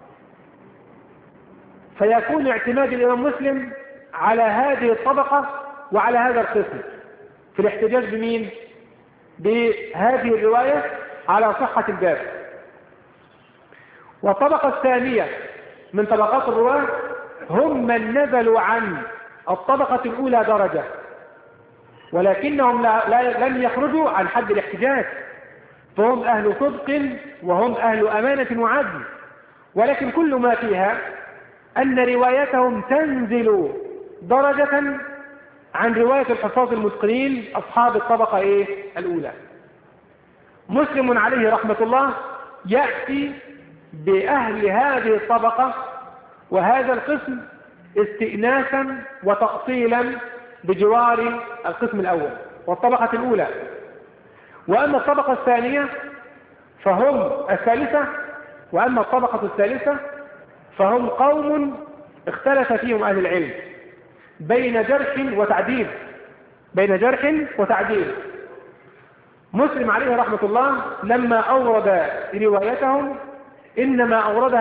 Speaker 2: فيكون اعتماد الإمام مسلم على هذه الطبقة وعلى هذا القسم في الاحتجاج بمين؟ بهذه الرواية على صحة الباب. والطبقة الثانية من طبقات الرواة هم من نزلوا عن الطبقة الأولى درجة، ولكنهم لم يخرجوا عن حد الاحتجاج، فهم أهل صدق وهم أهل أمانة وعدل، ولكن كل ما فيها أن روايتهم تنزل درجة عن رواية الحفاظ المتقنين أصحاب الطبقة الأولى. مسلم عليه رحمة الله يأتي بأهل هذه الطبقة وهذا القسم استئناسا وتأصيلا بجوار القسم الأول والطبقة الأولى. وأما الطبقة الثانية فهم الثالثة، وأما الطبقة الثالثة فهم قوم اختلف فيهم أهل العلم بين جرح وتعديل، بين جرح وتعديل. مسلم عليه رحمة الله لما أورد روايتهم إنما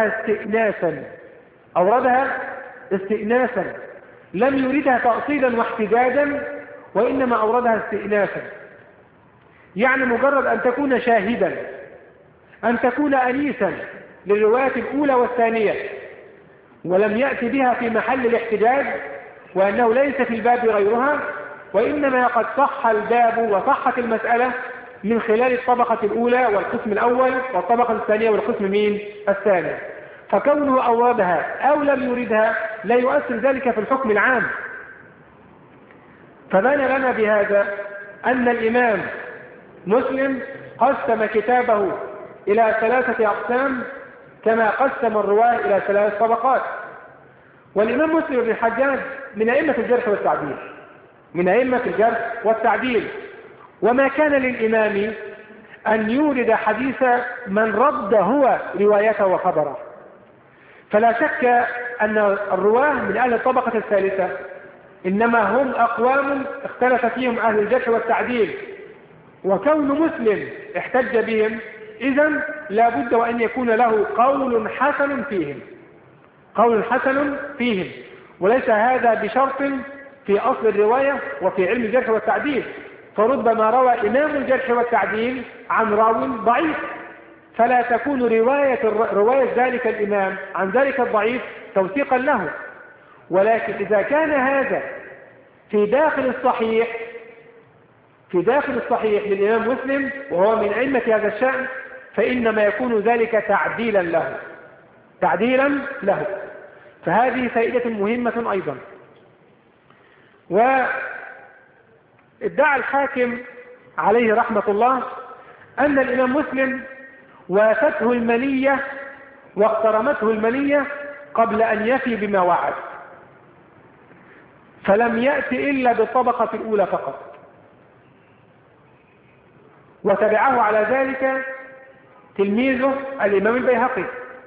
Speaker 2: أوردها استئناسا، لم يريدها تأصيلا واحتجاجا، وإنما أوردها استئناسا، يعني مجرد أن تكون شاهدا، أن تكون أنيسا للرواية الأولى والثانية، ولم يأتي بها في محل الاحتجاج، وأنه ليس في الباب غيرها، وإنما قد صح الباب وصحت المسألة من خلال الطبقة الأولى والقسم الأول والطبقة الثانية والقسم الثاني. فكونه أوردها أو لم يردها لا يؤثر ذلك في الحكم العام. فبان لنا بهذا أن الإمام مسلم قسم كتابه إلى 3 أقسام كما قسم الرواه إلى 3 طبقات. والإمام مسلم بن الحجاج من أئمة الجرح والتعديل، من أئمة الجرح والتعديل، وما كان للإمام أن يورد حديث من رد هو روايته وخبره. فلا شك أن الرواه من أهل الطبقة الثالثة إنما هم أقوام اختلف فيهم أهل الجرح والتعديل، وكون مسلم احتج بهم إذن لا بد وأن يكون له قول حسن فيهم، قول حسن فيهم، وليس هذا بشرط في أصل الرواية وفي علم الجرح والتعديل. فربما روى إمام الجرح والتعديل عن راو ضعيف، فلا تكون رواية ذلك الإمام عن ذلك الضعيف توثيقا له. ولكن إذا كان هذا في داخل الصحيح للإمام مسلم وهو من أئمة هذا الشأن، فإنما يكون ذلك تعديلا له. فهذه فائدة مهمة أيضا. وادعى الحاكم عليه رحمة الله أن الإمام مسلم وافته المنية واقترمته المنية قبل أن يفي بما وعد، فلم يأتي إلا بالطبقة الأولى فقط، وتبعه على ذلك تلميذه الإمام البيهقي.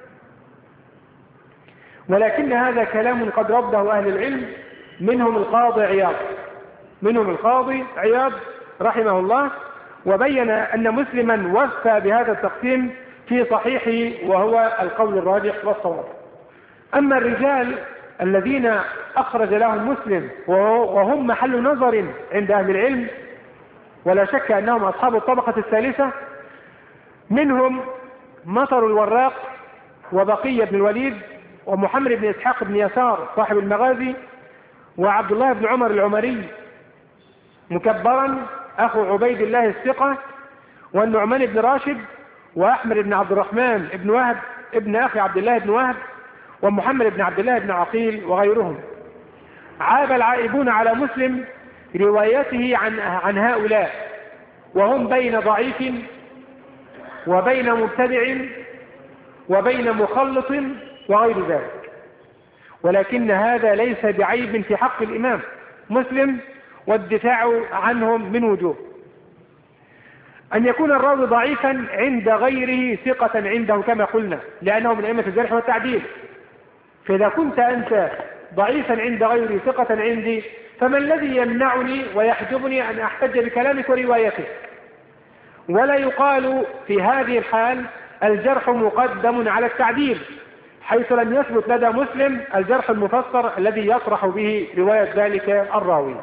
Speaker 2: ولكن هذا كلام قد رده أهل العلم، منهم القاضي عياض رحمه الله، وبين أن مسلما وفى بهذا التقسيم في صحيحه، وهو القول الراجح والصواب. أما الرجال الذين أخرج لهم مسلم وهم محل نظر عند أهل العلم، ولا شك أنهم أصحاب الطبقة الثالثة، منهم مطر الوراق وبقية بن الوليد ومحمد بن إسحاق بن يسار صاحب المغازي، وعبد الله بن عمر العمري مكبرا أخو عبيد الله الثقة، والنعمان بن راشد، وأحمد بن عبد الرحمن بن وهب ابن أخي عبد الله بن وهب، ومحمد بن عبد الله بن عقيل وغيرهم. عاب العائبون على مسلم روايته عن هؤلاء، وهم بين ضعيف وبين مبتدع وبين مخلط وغير ذلك. ولكن هذا ليس بعيب في حق الإمام مسلم، والدفاع عنهم من وجوه: أن يكون الراوي ضعيفا عند غيره ثقة عنده كما قلنا، لأنه من أئمة الجرح والتعديل. فإذا كنت أنت ضعيفا عند غيري ثقة عندي، فما الذي يمنعني ويحجبني أن أحتج بكلامك وروايتك؟ ولا يقال في هذه الحال الجرح مقدم على التعديل، حيث لم يثبت لدى مسلم الجرح المفسر الذي يطرح به رواية ذلك الراوي.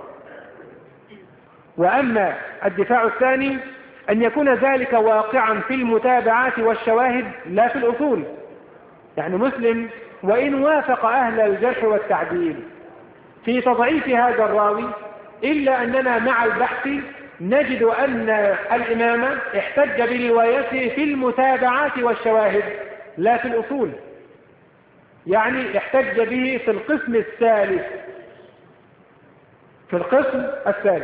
Speaker 2: وأما الدفاع الثاني أن يكون ذلك واقعا في المتابعات والشواهد لا في الأصول، يعني مسلم وإن وافق أهل الجرح والتعديل في تضعيف هذا الراوي، إلا أننا مع البحث نجد أن الإمام احتج بروايته في المتابعات والشواهد لا في الأصول، يعني احتج به في القسم الثالث، في القسم الثالث.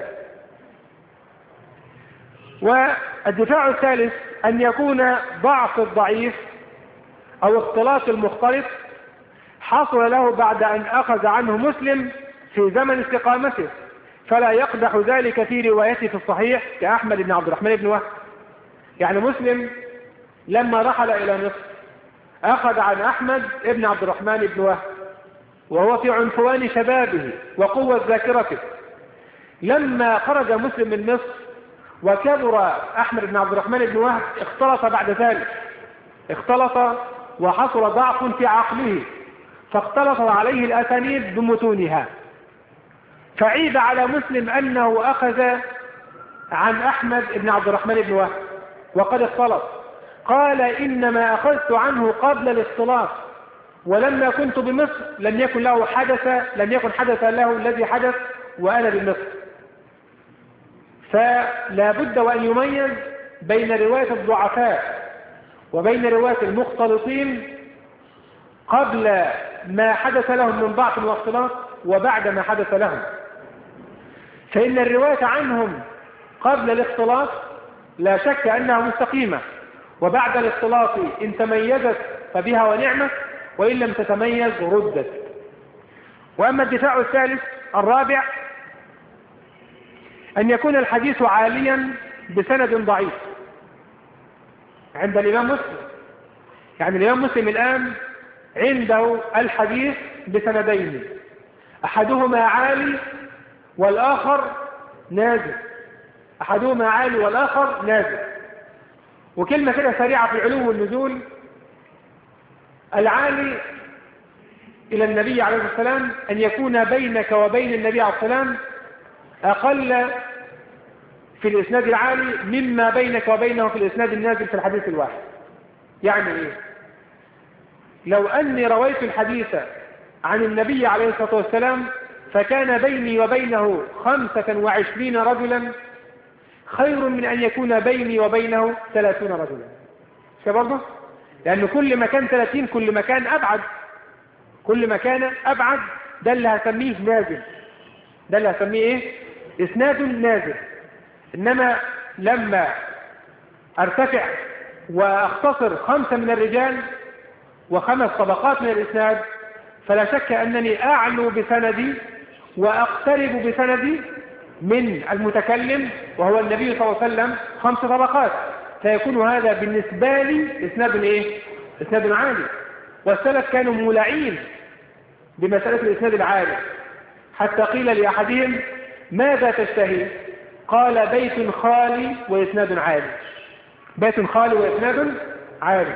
Speaker 2: والدفاع الثالث أن يكون ضعف الضعيف أو اختلاط المختلط حصل له بعد أن أخذ عنه مسلم في زمن استقامته، فلا يقدح ذلك في روايته في الصحيح كأحمد بن عبد الرحمن بن وهب. يعني مسلم لما رحل إلى مصر أخذ عن أحمد بن عبد الرحمن بن وهب وهو في عنفوان شبابه وقوة ذاكرته. لما خرج مسلم من مصر وكبر أحمد بن عبد الرحمن بن وهب اختلط بعد ذلك، اختلط وحصل ضعف في عقله، فاختلط عليه الأسانيد بمتونها، فعيب على مسلم أنه أخذ عن أحمد بن عبد الرحمن بن وهب وقد اختلط. قال إنما أخذت عنه قبل الاختلاط، ولما كنت بمصر لم يكن حدث له الذي حدث وأنا بمصر. فلا بد وأن يميز بين رواية الضعفاء وبين رواية المختلطين قبل ما حدث لهم من ضعف واختلاط وبعد ما حدث لهم. فإن الرواية عنهم قبل الاختلاط لا شك أنها مستقيمة، وبعد الاختلاط إن تميزت فبها ونعمة، وإن لم تتميز ردت. وأما الدفاع الثالث الرابع أن يكون الحديث عاليا بسند ضعيف عند الإمام مسلم. يعني الإمام مسلم الآن عنده الحديث بسندين، أحدهما عالي والآخر نازل، أحدهما عالي والآخر نازل. وكلمة كده سريعة في العلو والنزول: العالي إلى النبي عليه الصلاة والسلام أن يكون بينك وبين النبي عليه الصلاة والسلام أقل في الإسناد العالي مما بينك وبينه في الإسناد النازل في الحديث الواحد. يعني إيه؟ لو أني رويت الحديث عن النبي عليه الصلاة والسلام فكان بيني وبينه 25 رجلا خير من أن يكون بيني وبينه 30 رجلا. شبابه؟ لأن كل مكان 30 كل مكان أبعد، كل مكان أبعد. ده اللي هسميه نازل، ده اللي هسميه إيه؟ إسناد نازل. إنما لما أرتفع وأختصر 5 من الرجال و5 طبقات من الإسناد فلا شك أنني أعلو بسندي وأقترب بسندي من المتكلم وهو النبي صلى الله عليه وسلم 5 طبقات، فيكون هذا بالنسبة لي إسناد إيه؟ إسناد عالي. والسلف كانوا مولعين بمسألة الإسناد العالي، حتى قيل لأحدهم: ماذا تشتهي؟ قال: بيت خالي وإسناد عالي. بيت خالي وإسناد عالي.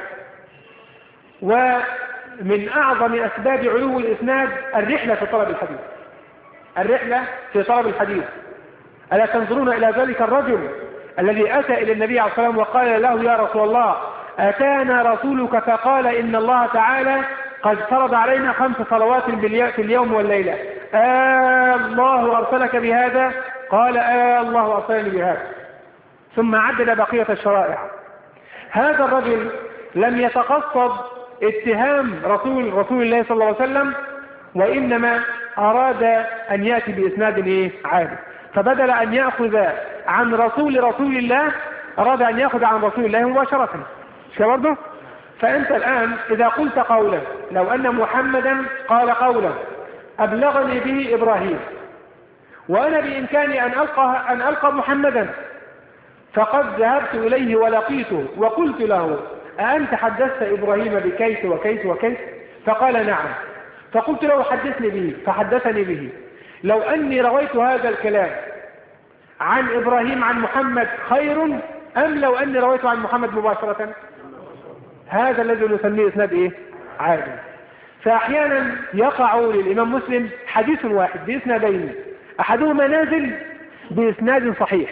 Speaker 2: ومن أعظم أسباب علو الإسناد الرحلة في طلب الحديث، الرحلة في طلب الحديث. ألا تنظرون إلى ذلك الرجل الذي أتى إلى النبي عليه الصلاة والسلام وقال له: يا رسول الله، أتانا رسولك فقال إن الله تعالى قد فرض علينا 5 صلوات في اليوم والليلة، الله أرسلك بهذا؟ قال: الله أرسلني بهذا. ثم عدد بقية الشرائع. هذا الرجل لم يتقصد اتهام رسول الله صلى الله عليه وسلم، وإنما أراد أن يأتي بإسناد عالي، فبدل أن يأخذ عن رسول الله أراد أن يأخذ عن رسول الله مباشرة. شبرده؟ فأنت الآن إذا قلت قولا، لو أن محمدا قال قولا أبلغني به إبراهيم، وأنا بإمكاني أن ألقى محمدا، فقد ذهبت إليه ولقيته وقلت له: أأنت حدثت إبراهيم بكيت وكيت وكيت؟ فقال: نعم. فقلت له: حدثني به، فحدثني به. لو أني رويت هذا الكلام عن إبراهيم عن محمد خير أم لو أني رويته عن محمد مباشرة؟ هذا الذي نسميه إسناد عالي. فأحيانا يقع للإمام مسلم حديث واحد بإسنادين، أحدهما نازل بإسناد صحيح،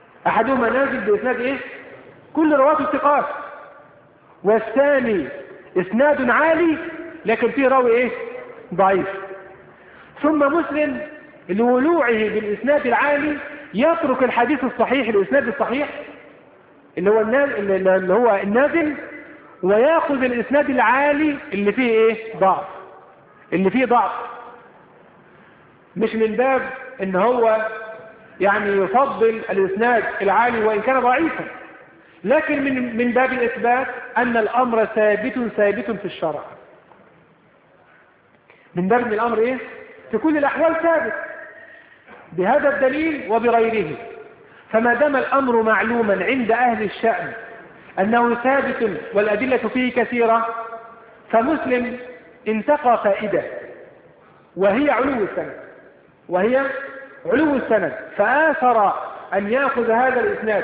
Speaker 2: أحدهما نازل بإسناد كل رواة الثقات، والثاني إسناد عالي لكن فيه راوي إيه؟ ضعيف. ثم مسلم لولوعه بالإسناد العالي يترك الحديث الصحيح، الإسناد الصحيح اللي هو النازل، ويأخذ الإسناد العالي اللي فيه إيه؟ ضعف، اللي فيه ضعف، مش من باب إن هو يعني يفضل الإسناد العالي وإن كان ضعيفا، لكن من باب الإثبات أن الأمر ثابت في الشرع، من باب الأمر إيه؟ في كل الأحوال ثابت بهذا الدليل وبغيره. فما دام الأمر معلوما عند أهل الشأن أنه ثابت والأدلة فيه كثيرة، فمسلم انتقى فائدة وهي علو السند، فآثر أن يأخذ هذا الإسناد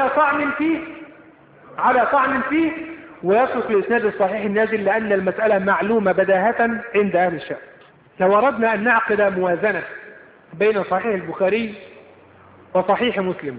Speaker 2: على طعن فيه ويترك الإسناد الصحيح النازل، لأن المسألة معلومة بداهة عند أهل الشأن. لو أردنا أن نعقد موازنة بين صحيح البخاري وصحيح مسلم،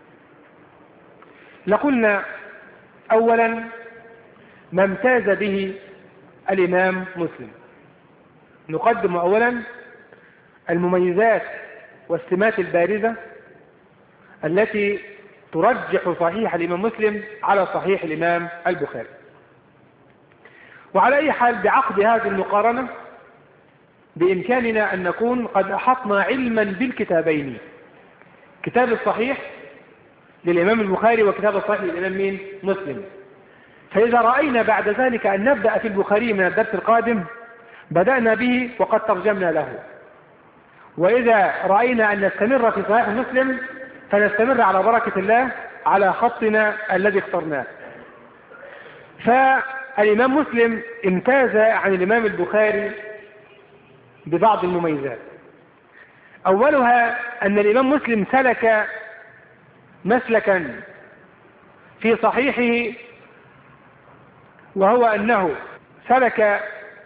Speaker 2: لقلنا أولا ما امتاز به الإمام مسلم. نقدم أولا المميزات والسمات البارزة التي ترجح صحيح الإمام مسلم على صحيح الإمام البخاري. وعلى أي حال بعقد هذه المقارنة بإمكاننا أن نكون قد أحطنا علما بالكتابين، كتاب الصحيح للإمام البخاري وكتاب الصحيح للإمام مسلم. فإذا رأينا بعد ذلك أن نبدأ في البخاري من الدرس القادم بدأنا به وقد ترجمنا له، وإذا رأينا أن نستمر في صحيح مسلم فنستمر على بركة الله على خطنا الذي اخترناه. فالإمام مسلم امتاز عن الإمام البخاري ببعض المميزات. أولها أن الإمام مسلم سلك مسلكا في صحيحه، وهو أنه سلك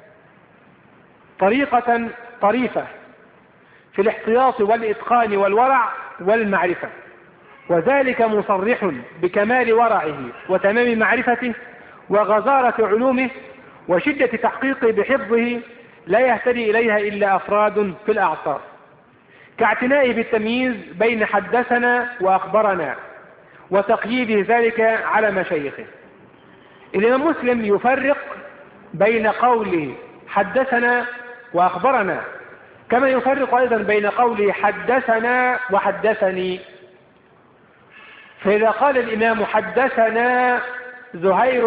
Speaker 2: طريقة طريفة في الاحتياط والإتقان والورع والمعرفة، وذلك مصرح بكمال ورعه وتمام معرفته وغزارة علومه وشدة تحقيقه بحفظه لا يهتدي إليها إلا أفراد في الأعصار، كاعتنائه بالتمييز بين حدثنا وأخبرنا وتقييده ذلك على مشايخه. الإمام مسلم يفرق بين قوله حدثنا وأخبرنا، كما يفرق أيضا بين قوله حدثنا وحدثني. فإذا قال الإمام حدثنا زهير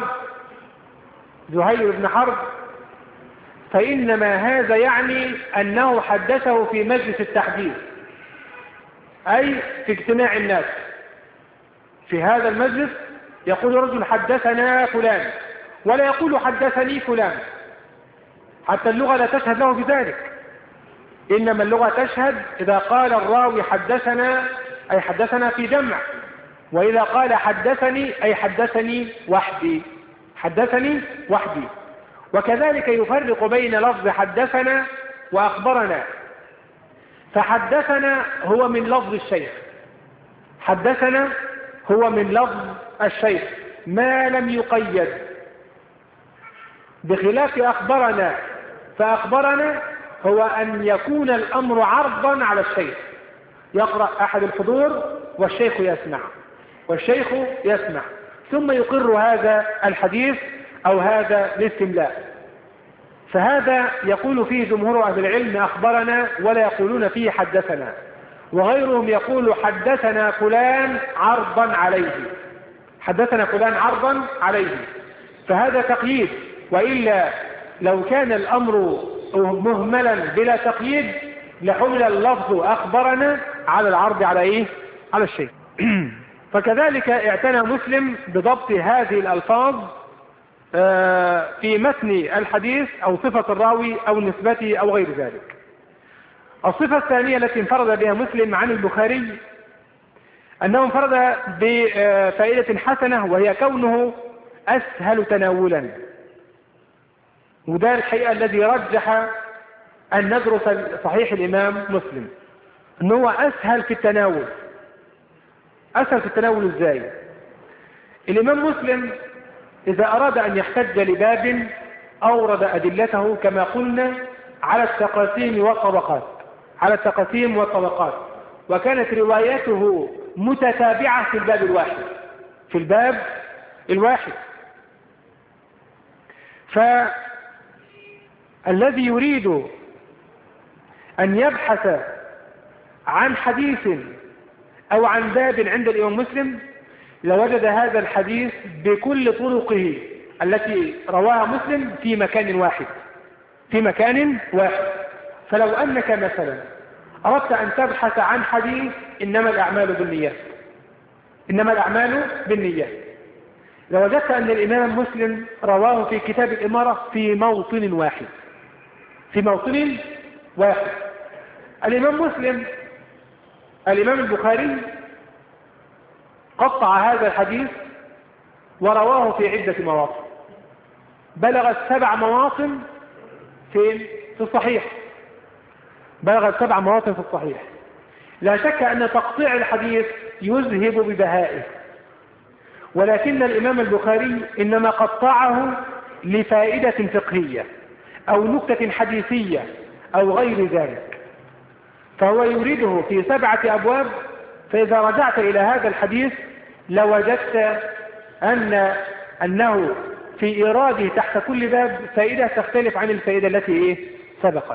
Speaker 2: بن حرب فإنما هذا يعني أنه حدثه في مجلس التحديث، أي في اجتماع الناس. في هذا المجلس يقول رجل حدثنا فلان، ولا يقول حدثني فلان، حتى اللغة لا تشهد له بذلك، إنما اللغة تشهد إذا قال الراوي حدثنا أي حدثنا في جمع، وإذا قال حدثني أي حدثني وحدي. وكذلك يفرق بين لفظ حدثنا وأخبرنا، فحدثنا هو من لفظ الشيخ، ما لم يقيد، بخلاف أخبرنا، فأخبرنا هو أن يكون الأمر عرضا على الشيخ، يقرأ أحد الحضور والشيخ يسمع ثم يقر هذا الحديث أو هذا الاستملاء. فهذا يقول فيه جمهور أهل العلم أخبرنا ولا يقولون فيه حدثنا، وغيرهم يقول حدثنا فلان عرضا عليه، فهذا تقييد. وإلا لو كان الأمر مهملا بلا تقييد لحمل اللفظ أخبرنا على العرض على الشيء. فكذلك اعتنى مسلم بضبط هذه الألفاظ في متن الحديث أو صفة الراوي أو نسبته أو غير ذلك. الصفة الثانية التي انفرد بها مسلم عن البخاري أنه انفرد بفائدة حسنة، وهي كونه أسهل تناولا. وده الحقيقة الذي رجح أن ندرس صحيح الإمام مسلم، أنه أسهل في التناول. إزاي؟ الإمام مسلم إذا أراد أن يحتج لباب أورد أدلته كما قلنا على التقاسيم والطبقات، على التقاسيم والطبقات، وكانت روايته متتابعة في الباب الواحد، في الباب الواحد. فالذي يريد أن يبحث عن حديث أو عن باب عند الإمام مسلم لوجد هذا الحديث بكل طرقه التي رواها مسلم في مكان واحد، في مكان واحد. فلو أنك مثلا أردت أن تبحث عن حديث إنما الأعمال بالنيات، إنما الأعمال بالنيات، لوجدت أن الإمام مسلم رواه في كتاب الإمارة في موطن واحد، في موطن واحد. الإمام مسلم، الإمام البخاري قطع هذا الحديث ورواه في عدة مواطن، بلغت 7 مواطن في الصحيح، بلغت 7 مواطن في الصحيح. لا شك أن تقطيع الحديث يذهب ببهائه، ولكن الإمام البخاري إنما قطعه لفائدة فقهية أو نكتة حديثية أو غير ذلك، فهو يريده في 7 أبواب. فإذا رجعت إلى هذا الحديث لوجدت أنه في إيراده تحت كل باب فائدة تختلف عن الفائدة التي سبقت.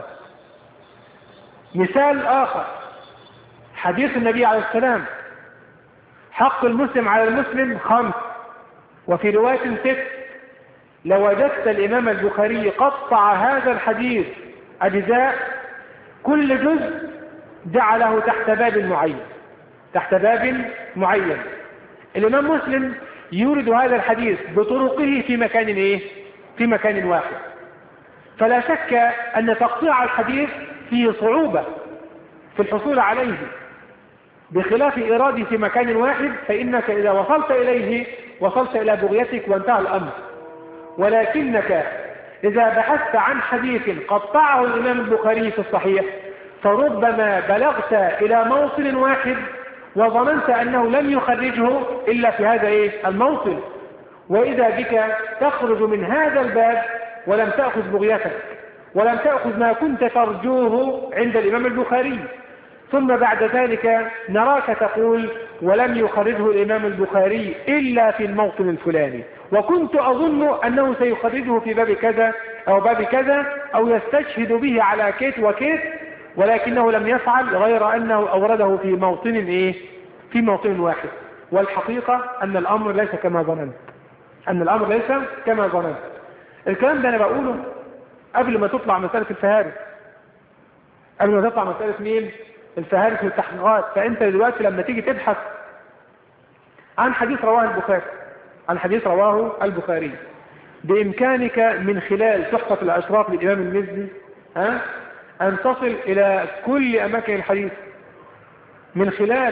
Speaker 2: مثال آخر، حديث النبي عليه السلام: حق المسلم على المسلم 5، وفي رواية 6. لوجدت الإمام البخاري قطع هذا الحديث أجزاء، كل جزء جعله تحت باب معين، تحت باب معين. الإمام مسلم يورد هذا الحديث بطرقه في مكان في مكان واحد. فلا شك أن تقطيع الحديث فيه صعوبة في الحصول عليه، بخلاف إراده في مكان واحد فإنك إذا وصلت إليه وصلت إلى بغيتك وانتهى الأمر. ولكنك إذا بحثت عن حديث قطعه الإمام البخاري في الصحيح فربما بلغت إلى موصل واحد وظننت أنه لم يخرجه إلا في هذا الموصل، وإذا بك تخرج من هذا الباب ولم تأخذ بغيتك ولم تأخذ ما كنت ترجوه عند الإمام البخاري. ثم بعد ذلك نراك تقول: ولم يخرجه الإمام البخاري إلا في الموطن الفلاني، وكنت أظن أنه سيخرجه في باب كذا أو باب كذا أو يستشهد به على كيت وكيت، ولكنه لم يفعل، غير أنه أورده في موطن في موطن واحد. والحقيقة أن الأمر ليس كما ظننت، أن الأمر ليس كما ظننت. الكلام ده أنا بقوله قبل ما تطلع مسألة الفهارس، قبل ما تطلع مسألة مين؟ الفهارس والتحقيقات. فأنت دلوقتي لما تيجي تبحث عن حديث رواه البخاري، عن حديث رواه البخاري، بإمكانك من خلال تحفة الأشراف للإمام المزي أن تصل إلى كل أماكن الحديث، من خلال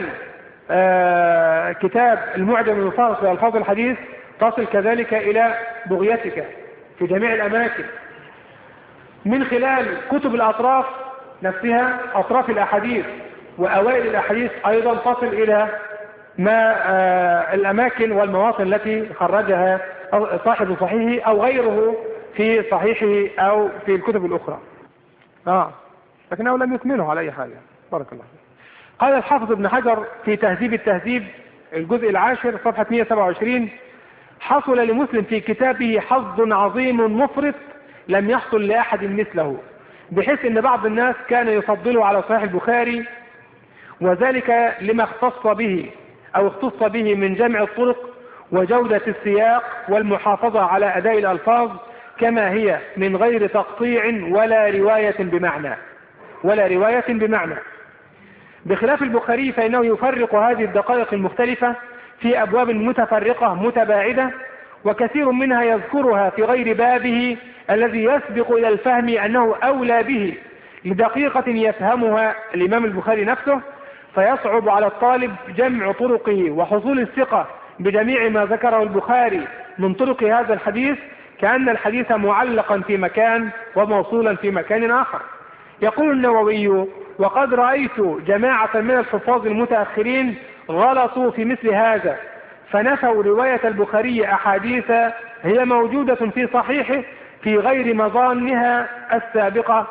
Speaker 2: كتاب المعجم المفارس لألفاظ الحديث تصل كذلك إلى بغيتك في جميع الأماكن، من خلال كتب الأطراف نفسها، أطراف الأحاديث وأوائل الأحاديث أيضا تصل إلى ما الأماكن والمواطن التي خرجها صاحب صحيحه أو غيره في صحيحه أو في الكتب الأخرى. لكنه لم يكمله على أي حاجة. بارك الله فيك. قال الحافظ ابن حجر في تهذيب التهذيب الجزء 10 صفحة 127: حصل لمسلم في كتابه حظ عظيم مفرط لم يحصل لأحد مثله، بحيث أن بعض الناس كان يفضله على صحيح البخاري، وذلك لما اختص به أو اختص به من جمع الطرق وجودة السياق والمحافظة على أداء الألفاظ كما هي من غير تقطيع ولا رواية بمعنى، بخلاف البخاري فإنه يفرق هذه الدقائق المختلفة في أبواب متفرقة متباعدة، وكثير منها يذكرها في غير بابه الذي يسبق إلى الفهم أنه أولى به لدقيقة يفهمها الإمام البخاري نفسه، فيصعب على الطالب جمع طرقه وحصول الثقة بجميع ما ذكره البخاري من طرق هذا الحديث، كأن الحديث معلقا في مكان وموصولا في مكان آخر. يقول النووي: وقد رأيت جماعة من الحفاظ المتأخرين غلطوا في مثل هذا، فنفوا رواية البخاري أحاديث هي موجودة في صحيحه في غير مظانها السابقة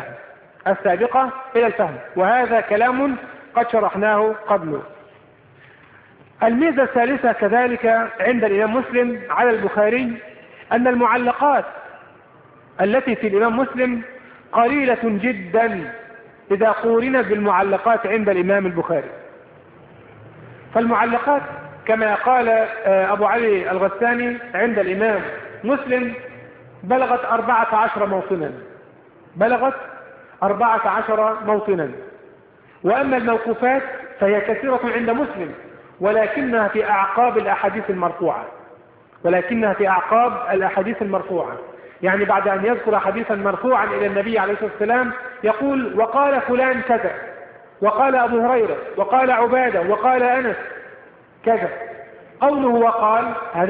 Speaker 2: إلى الفهم، وهذا كلام قد شرحناه قبله. الميزة الثالثة كذلك عند الإمام مسلم على البخاري أن المعلقات التي في الإمام مسلم قليلة جدا إذا قورنت بالمعلقات عند الإمام البخاري. فالمعلقات كما قال أبو علي الغساني عند الإمام مسلم بلغت 14 موطنا، وأما الموقوفات فهي كثيرة عند مسلم ولكنها في أعقاب الأحاديث المرفوعة، يعني بعد أن يذكر حديثا مرفوعا إلى النبي عليه الصلاة والسلام يقول وقال فلان كذا، وقال أبو هريرة، وقال عبادة، وقال أنس كذا. قوله وقال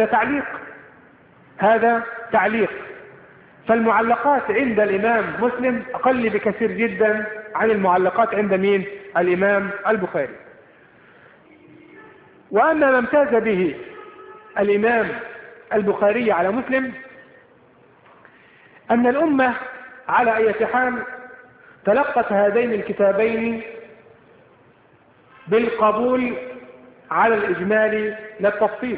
Speaker 2: هذا تعليق. فالمعلقات عند الإمام مسلم أقل بكثير جدا عن المعلقات عند مين؟ الإمام البخاري. وأما ما امتاز به الإمام البخاري على مسلم أن الأمة على أي حال تلقت هذين الكتابين بالقبول على الإجمال لا التفصيل،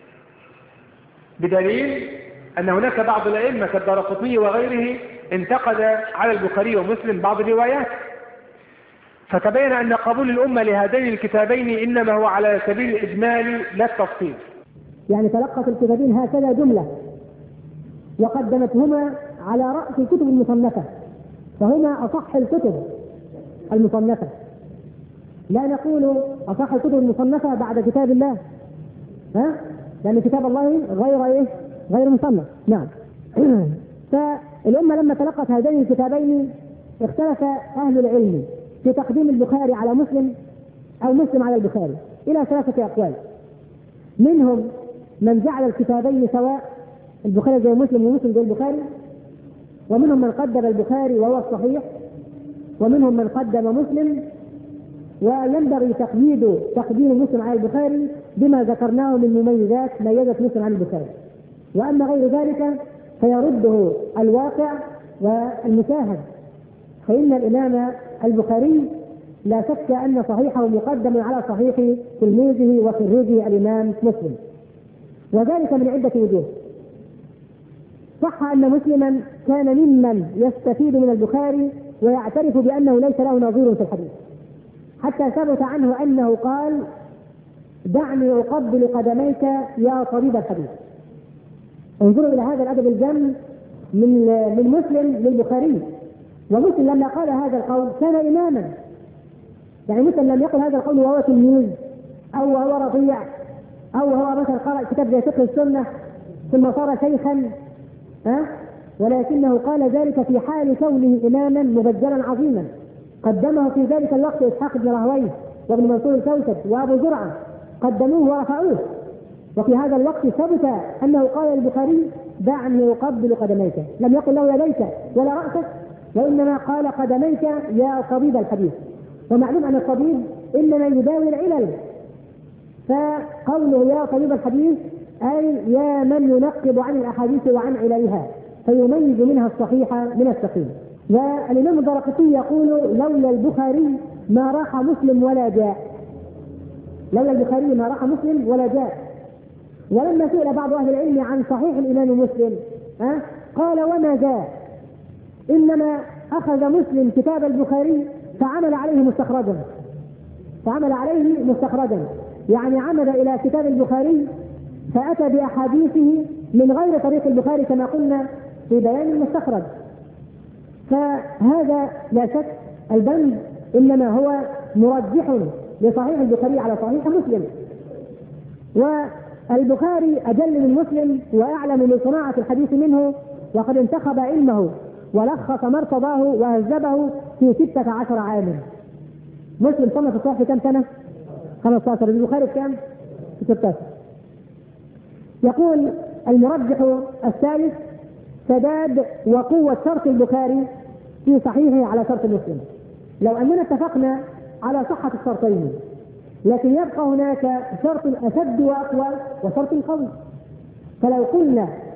Speaker 2: بدليل أن هناك بعض الأئمة كالدارقطني وغيره انتقد على البخاري ومسلم بعض الروايات، فتبين أن قبول الأمة لهذين الكتابين إنما هو على سبيل الإجمال لا التفصيل.
Speaker 3: يعني تلقت الكتابين هكذا جملة وقدمتهما على رأس الكتب المصنفة، فهما أصح الكتب المصنفة، لا نقول أصح الكتب المصنفة بعد كتاب الله، لأن كتاب الله غير مصنف. نعم. فالأمة لما تلقت هذين الكتابين اختلف أهل العلم في تقديم البخاري على مسلم أو مسلم على البخاري إلى 3 أقوال. منهم من جعل الكتابين سواء، البخاري زي مسلم ومسلم زي البخاري، ومنهم من قدم البخاري وهو الصحيح، ومنهم من قدم مسلم، وينبغي تقديم مسلم على البخاري بما ذكرناه من مميزات ميزت مسلم عن البخاري، وأما غير ذلك فيرده الواقع والمشاهد، فإن الإمام البخاري لا شك أن صحيحه مقدم على صحيح تلميذه وخريجه الإمام مسلم، وذلك من عدة وجوه. صح أن مسلما كان ممن يستفيد من البخاري ويعترف بأنه ليس له نظير في الحديث، حتى ثبت عنه أنه قال دعني أقبل قدميك يا طبيب الحديث. انظروا إلى هذا الأدب الجم من مسلم للبخاري. ومسلم لما قال هذا القول كان إماما، يعني مسلم لم يقل هذا القول وهو تلميذ أو وهو رضيع أو وهو مثلا قرأ كتاب زي فقه السنة ثم صار شيخا، ولكنه قال ذلك في حال كونه إماما مبجلا عظيما قدمه في ذلك الوقت إسحاق بن راهويه وابن منصور الكوثر وأبو زرعة، قدموه ورفعوه، وفي هذا الوقت ثبت أنه قال البخاري دعني أقبل قدميك، لم يقل له يديك ولا رأسك، وإنما قال قدميك يا طبيب الحديث. ومعلوم أن الطبيب إنما يداوي العلل، فقوله يا طبيب الحديث أي يا من ينقب عن الأحاديث وعن عللها فيميز منها الصحيح من السقيم. والإمام الدارقطني يقول لولا البخاري ما راح مسلم ولا جاء، لولا البخاري ما راح مسلم ولا جاء. ولما سئل بعض أهل العلم عن صحيح الإمام مسلم قال وما جاء، إنما أخذ مسلم كتاب البخاري فعمل عليه مستخرجا، يعني عمد إلى كتاب البخاري فأتى بأحاديثه من غير طريق البخاري كما قلنا في بيان المستخرج. فهذا لا شك البند إنما هو مرجح لصحيح البخاري على صحيح مسلم، والبخاري أجل من مسلم وأعلم من صناعة الحديث منه، وقد انتخب علمه ولخص ما ارتضاه وهذبه في 16 عاما. مسلم صنف الصحيح في كم سنة؟ 15. البخاري كم؟ في 16. يقول المرجح الثالث سداد وقوة شرط البخاري في صحيحه على شرط مسلم. لو أننا اتفقنا على صحة الشرطين، لكن يبقى هناك شرط أشد وأقوى وشرط قوي، فلو قلنا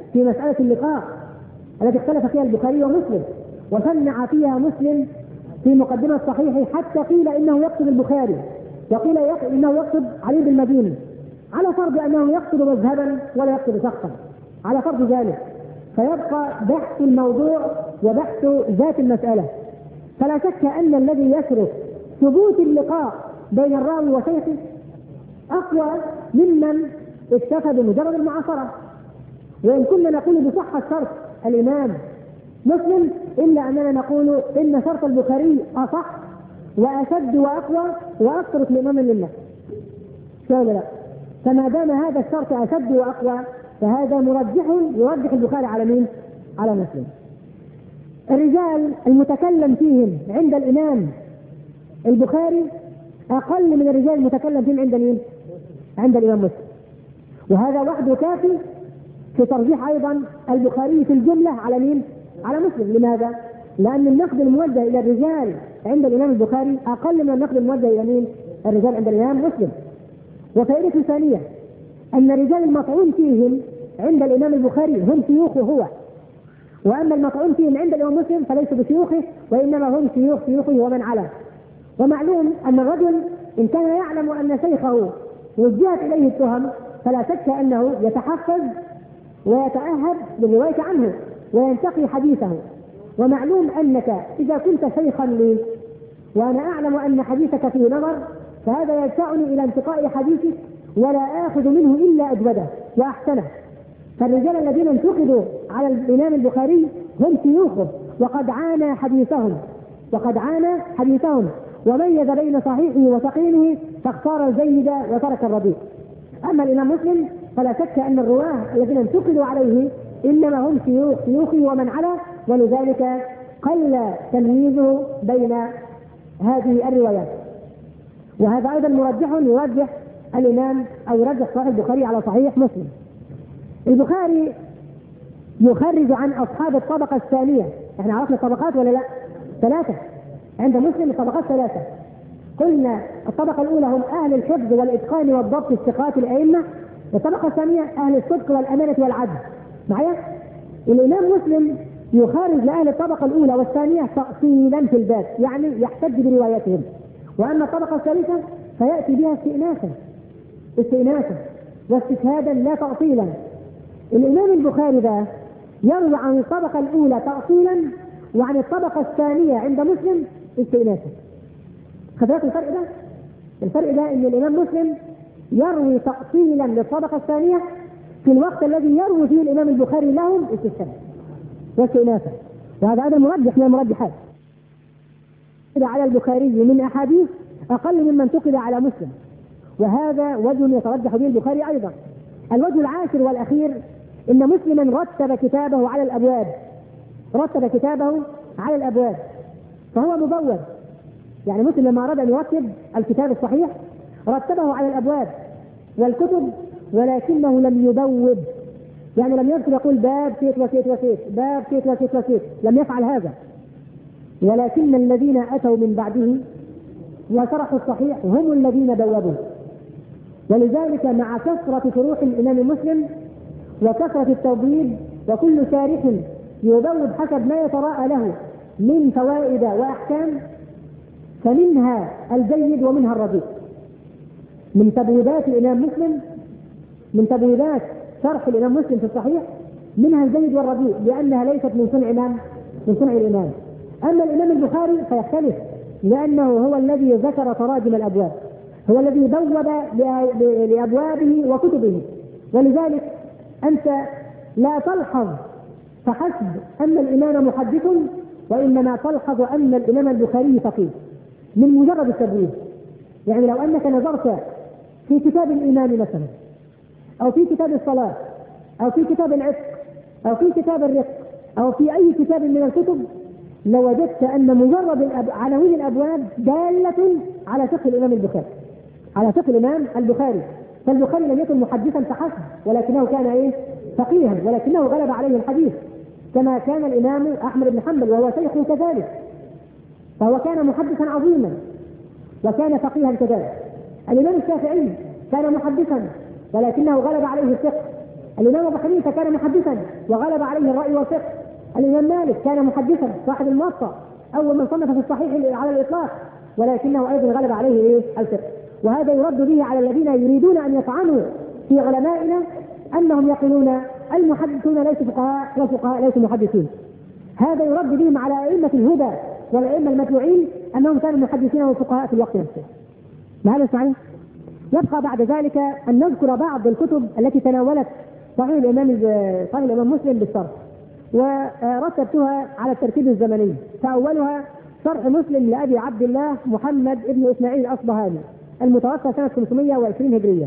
Speaker 3: في مسألة اللقاء التي اختلف فيها البخاري ومسلم، وصنع فيها مسلم في مقدمة الصحيح حتى قيل إنه يقصد البخاري، وقيل إنه يقصد علي بن المديني، على فرض أنه يقصد مذهبا ولا يقصد شخصا، على فرض ذلك، فيبقى بحث الموضوع وبحث ذات المسألة. فلا شك أن الذي يشرف ثبوت اللقاء بين الراوي وشيخه أقوى ممن اكتفى بمجرد المعاصرة. وإن كنا نقول بصحة شرط الإمام مسلم، إلا أننا نقول إن شرط البخاري أصح وأشد وأقوى وأكثر في الإمام منا. شو لا؟ فما دام هذا الشرط أشد وأقوى فهذا يرجح البخاري على مين؟ على مسلم. الرجال المتكلم فيهم عند الإمام البخاري أقل من الرجال المتكلم فيهم عند مين؟ عند الإمام مسلم. وهذا وحده كافي في ترجيح أيضا البخاري في الجملة على مين؟ على مسلم. لماذا؟ لأن النقد الموجه إلى الرجال عند الإمام البخاري أقل من النقد الموجه إلى مين؟ الرجال عند الإمام مسلم. وفائدة ثانية أن الرجال المطعون فيهم عند الإمام البخاري هم شيوخه هو، وأما المطعون فيهم عند الإمام مسلم فليسوا بشيوخه وإنما هم شيوخه ومن على. ومعلوم أن الرجل إن كان يعلم أن شيخه وجهت إليه التهم فلا شك أنه يتحفز ويتأهب للرواية عنه وينتقي حديثه. ومعلوم أنك إذا كنت شيخا لي وأنا أعلم أن حديثك فيه نظر فهذا يدفعني إلى انتقاء حديثك ولا آخذ منه إلا أجوده وأحسنه. فالرجال الذين انتقدوا على الإمام البخاري هم شيوخه وقد عانى حديثهم وميز بين صحيحه وسقيمه فاختار الجيد وترك الرديء. أما الإمام مسلم فلا شك أن الرواه الذين انتقدوا عليه إنما هم شيوخه ومن على، ولذلك قل تمييزه بين هذه الروايات. وهذا أيضا يرجح الإمام أو يرجح صحيح البخاري على صحيح مسلم. البخاري يخرج عن أصحاب الطبقة الثانية. احنا عرفنا الطبقات ولا لا؟ 3. عند مسلم الطبقات 3. قلنا الطبقة الأولى هم أهل الحفظ والإتقان والضبط الثقات الأئمة، والطبقة الثانية أهل الصدق والأمانة والعدل. معايا؟ الإمام مسلم يخرج لأهل الطبقة الأولى والثانية تأصيلا في الباب، يعني يحتج بروايتهم. وأما الطبقة الثالثة فيأتي بها استئناسا واستشهادا لا تأصيلا. الإمام البخاري ده يروي عن الطبقة الأولى تأصيلا وعن الطبقة الثانية عند مسلم استئناسا. خذلت الفرق ده ان الإمام مسلم يروي تأصيلا للطبقة الثانية في الوقت الذي يروي فيه الإمام البخاري لهم استشهادا واستئناسا. وهذا أيضا مرجح من المرجحات. على البخاري من أحاديث أقل مما انتقد على مسلم، وهذا وجه يترجح به البخاري أيضا. الوجه العاشر والأخير إن مسلما رتب كتابه على الأبواب فهو مبوب. يعني مسلم لما أراد أن يرتب الكتاب الصحيح رتبه على الأبواب والكتب، ولكنه لم يبوب، يعني لم يذكر يقول باب كيت وكيت وكيت، باب كيت وكيت وكيت، لم يفعل هذا. ولكن الذين أتوا من بعده وشرحوا الصحيح هم الذين بوبوا. ولذلك مع كثرة شروح الإمام مسلم وكثرة التوضيب وكل شارح يبوب حسب ما يتراءى له من فوائد وأحكام، فمنها الجيد ومنها الرديء. من تبويبات الإمام مسلم، من تبويبات شرح الإمام مسلم في الصحيح منها الجيد والرديء، لأنها ليست من صنع الإمام. أما الإمام البخاري فيختلف، لأنه هو الذي ذكر تراجم الأبواب، هو الذي بوب لأبوابه وكتبه. ولذلك أنت لا تلحظ فحسب أن الإمام محدث، وإنما تلحظ أن الإمام البخاري فقيه من مجرد التبويب. يعني لو أنك نظرت في كتاب الإيمان مثلا، أو في كتاب الصلاة، أو في كتاب العتق، أو في كتاب الرق، أو في أي كتاب من الكتب، لوجدت أن مجرد عناوين الأبواب دالة على فقه الإمام البخاري، على فقه الإمام البخاري. فالبخاري لم يكن محدثا فحسب، ولكنه كان فقيها، ولكنه غلب عليه الحديث، كما كان الإمام أحمد بن حنبل وهو شيخ كذلك، فهو كان محدثا عظيما وكان فقيها كذلك. الإمام الشافعي كان محدثا ولكنه غلب عليه الفقه. الإمام أبو حنيفة كان محدثا وغلب عليه الرأي والفقه. الإمام مالك كان محدثا صاحب الموطأ أول من صنف في الصحيح على الإطلاق، ولكنه أيضا غلب عليه الفقه. وهذا يرد به على الذين يريدون أن يطعنوا في علمائنا أنهم يقولون المحدثون ليسوا فقهاء والفقهاء ليسوا محدثين. هذا يرد بهم على أئمة الهدى والأئمة المتبوعين أنهم كانوا محدثين وفقهاء في الوقت نفسه. هذا صحيح. يبقى بعد ذلك أن نذكر بعض الكتب التي تناولت صحيح الإمام مسلم بالشرح، ورتبتها على الترتيب الزمني. فأولها شرح مسلم لأبي عبد الله محمد بن إسماعيل الأصبهاني المتوفى سنة 520 هجرية،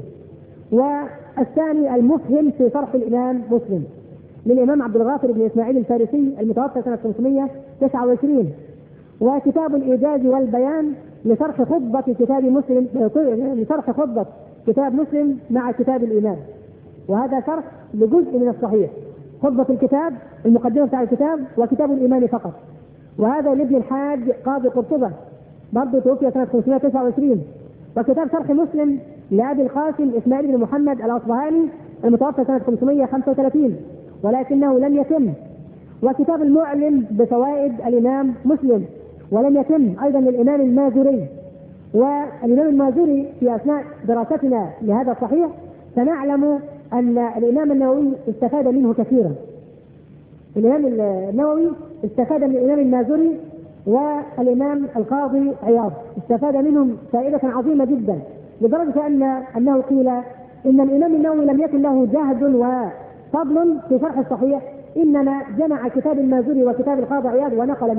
Speaker 3: والثاني المفهم في شرح الإمام مسلم للإمام عبد الغافر بن إسماعيل الفارسي المتوفى سنة 529، وكتاب الإيجاز والبيان لشرح خطبة كتاب مسلم، لشرح خطبة كتاب مسلم مع كتاب الإمام، وهذا شرح لجزء من الصحيح، خطبة الكتاب المقدمة بتاع الكتاب وكتاب الإمام فقط. وهذا لابن الحاج قاضي قرطبة برضه توفي سنة 529. وكتاب شرح مسلم لأبي القاسم إسماعيل بن محمد الأصبهاني المتوفى سنة 535 ولكنه لم يتم. وكتاب المعلم بفوائد الإمام مسلم ولم يتم أيضا للإمام المازوري. والإمام المازوري في أثناء دراستنا لهذا الصحيح سنعلم أن الإمام النووي استفاد منه كثيرا. الإمام النووي استفاد من الإمام المازوري والإمام القاضي عياض، استفاد منهم فائدة عظيمة جدا، لدرجة أنه قيل إن الإمام النووي لم يكن له جهد وفضل في شرح الصحيح، إنما جمع كتاب المازوري وكتاب القاضي عياض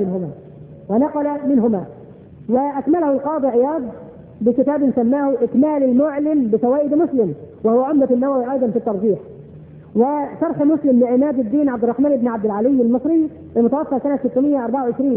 Speaker 3: ونقل منهما وأكمله القاضي عياض بكتاب سماه إكمال المعلم بفوائد مسلم، وهو عمدة النووي أيضا في الترجيح. وشرح مسلم لعماد الدين عبد الرحمن بن عبد العلي المصري المتوفى سنة 624.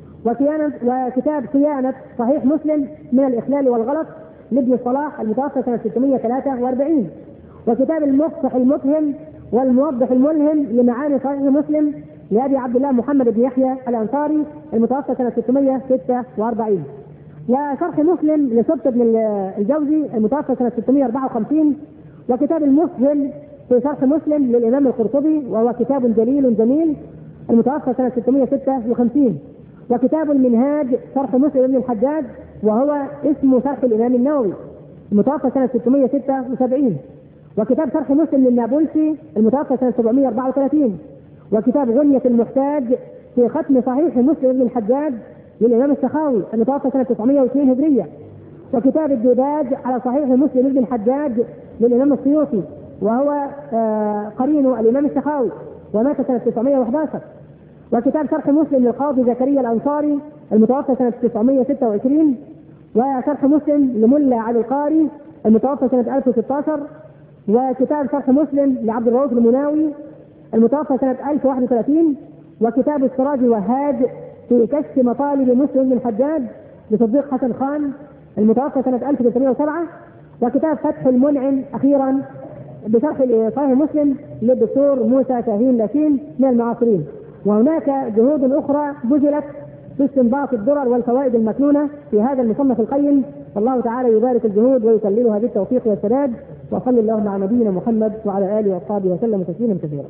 Speaker 3: وكتاب صيانة صحيح مسلم من الإخلال والغلط لابن الصلاح المتوفى سنة 643. وكتاب المفصح المفهم والموضح الملهم لمعاني صحيح مسلم لأبي عبد الله محمد بن يحيى الأنصاري المتوفى سنة 646. وشرح مسلم لسبط بن الجوزي المتوفى سنة 654. وكتاب المفهم في شرح مسلم للإمام القرطبي وهو كتاب جميل المتوفى سنة 656. وكتاب المنهاج شرح مسلم بن الحجاج وهو اسم شرح الإمام النووي المتوفى سنة 676. وكتاب شرح مسلم للنابلسي المتوفى سنة 734. وكتاب غنية المحتاج في ختم صحيح مسلم بن الحجاج للإمام السخاوي المتوفى سنة 902 هجرية. وكتاب الدوداج على صحيح مسلم بن الحجاج للإمام السيوطي وهو قرين الإمام السخاوي ومات سنة 911. وكتاب شرح مسلم للقاضي زكريا الأنصاري المتوفى سنة 926. وشرح مسلم لملا علي القاري المتوفى سنة 1016. وكتاب شرح مسلم لعبد الرؤوف المناوي المتوفى سنة 1031. وكتاب السراج الوهاج في كشف مطالب مسلم بن الحجاج لصديق حسن خان المتوفى سنة 1307. وكتاب فتح المنعم أخيرا بشرح صحيح مسلم للدكتور موسى شاهين لاشين من المعاصرين. وهناك جهود أخرى بذلت في استنباط الدرر والفوائد المكنونة في هذا المصنف القيم، والله تعالى يبارك الجهود ويكللها بالتوفيق والسداد. وصلى اللهم على نبينا محمد وعلى آله وأصحابه وسلم تسليما كثيرا.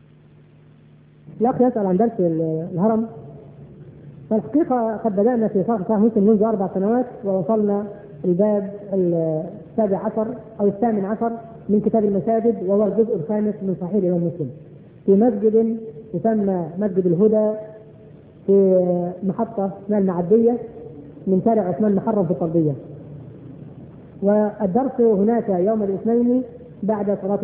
Speaker 3: الأخ يسأل عن درس الهرم. فالحقيقة قد بدأنا في شرح صحيح مسلم منذ 4 سنوات ووصلنا الباب 17 أو 18 من كتاب المساجد، وهو الجزء 5 من صحيح الإمام مسلم في مسجد يسمى مسجد الهدى في محطة اسمها المعدية من شارع عثمان محرم في الطلبية. والدرس هناك يوم الاثنين بعد صلاة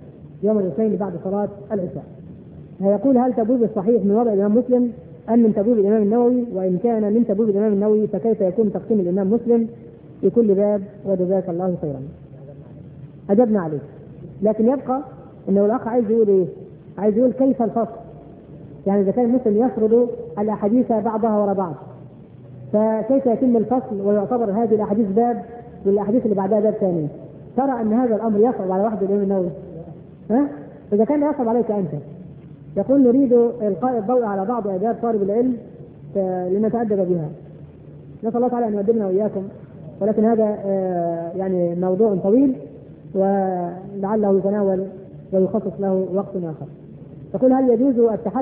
Speaker 3: العشاء. يقول: هل تبويب الصحيح من وضع الإمام مسلم أم من تبويب الإمام النووي؟ وإن كان من تبويب الإمام النووي فكيف يكون تقسيم الإمام مسلم في كل باب؟ وجزاك الله خيرا. أجبنا عليه، لكن يبقى أنه الأخ عايز يقول إيه؟ عايز يقول كيف الفصل، يعني إذا كان مسلم يفرض الأحاديث بعضها وراء بعض فكيف يتم الفصل ويعتبر هذه الأحاديث باب والأحاديث اللي بعدها باب ثاني؟ ترى أن هذا الأمر يصعب على واحد الإمام النووي؟ إذا كان يصعب عليك أنت. يقول: نريد إلقاء الضوء على بعض آداب طالب العلم لنتأدب بها. نسأل الله تعالى أن يؤدبنا وإياكم، ولكن هذا يعني موضوع طويل ولعله يتناول ويخصص له وقت آخر. يقول هل يجوز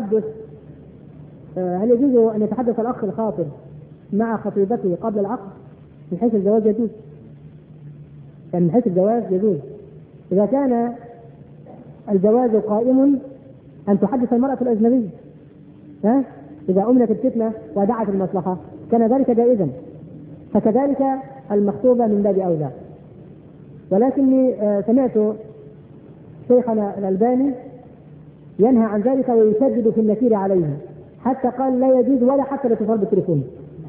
Speaker 3: أن يتحدث الأخ الخاطب مع خطيبته قبل العقد؟ من حيث الجواز يجوز، يعني من حيث الجواز يجوز إذا كان الجواز قائم أن تحدث المرأة الأجنبية، إذا أمنت الفتنة ودعت المصلحة كان ذلك جائزا، فكذلك المخطوبة من باب أولى. ولكني سمعت شيخنا الألباني ينهى عن ذلك ويشدد في النكير عليه، حتى قال لا يجوز ولا حتى الاتصال بالتليفون.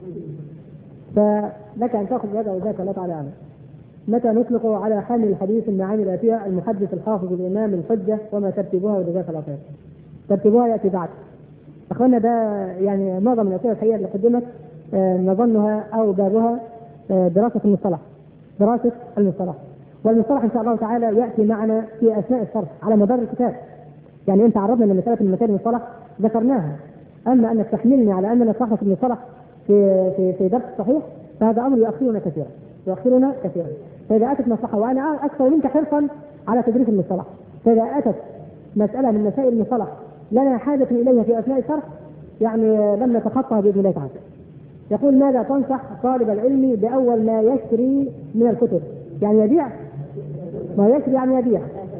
Speaker 3: فلك أن تأخذ هذا وذاك، لا تعالى عنه. متى نطلق على حامل الحديث المعاني الآتية المحدث الحافظ الإمام الحجة وما ترتيبها وجزاك الله خير؟ ترتيبها يأتي بعد. أخوانا ده يعني معظم الأسئلة الحقيقة اللي قدمت نظنها أو بابها دراسة المصطلح، والمصطلح إن شاء الله تعالى يأتي معنا في أثناء الشرح على مدار الكتاب. يعني أنت عرضنا من مسألة من مسائل المصطلح ذكرناها، أما أنك تحملني على أننا نشرح في المصطلح في درس صحيح فهذا أمر يؤخرنا كثيرا. فإذا أتت مصلحة، وأنا أكثر منك حرصا على تدريس المصطلح، فإذا أتت مسألة من مسائل المصطلح لنا حاجة إليها في أثناء الشرح يعني لم نتخطاها بإذن الله تعالى. يقول ماذا تنصح طالب العلم بأول ما يشتري من الكتب؟ يعني يبيع ما يشتري، يعني يبيع.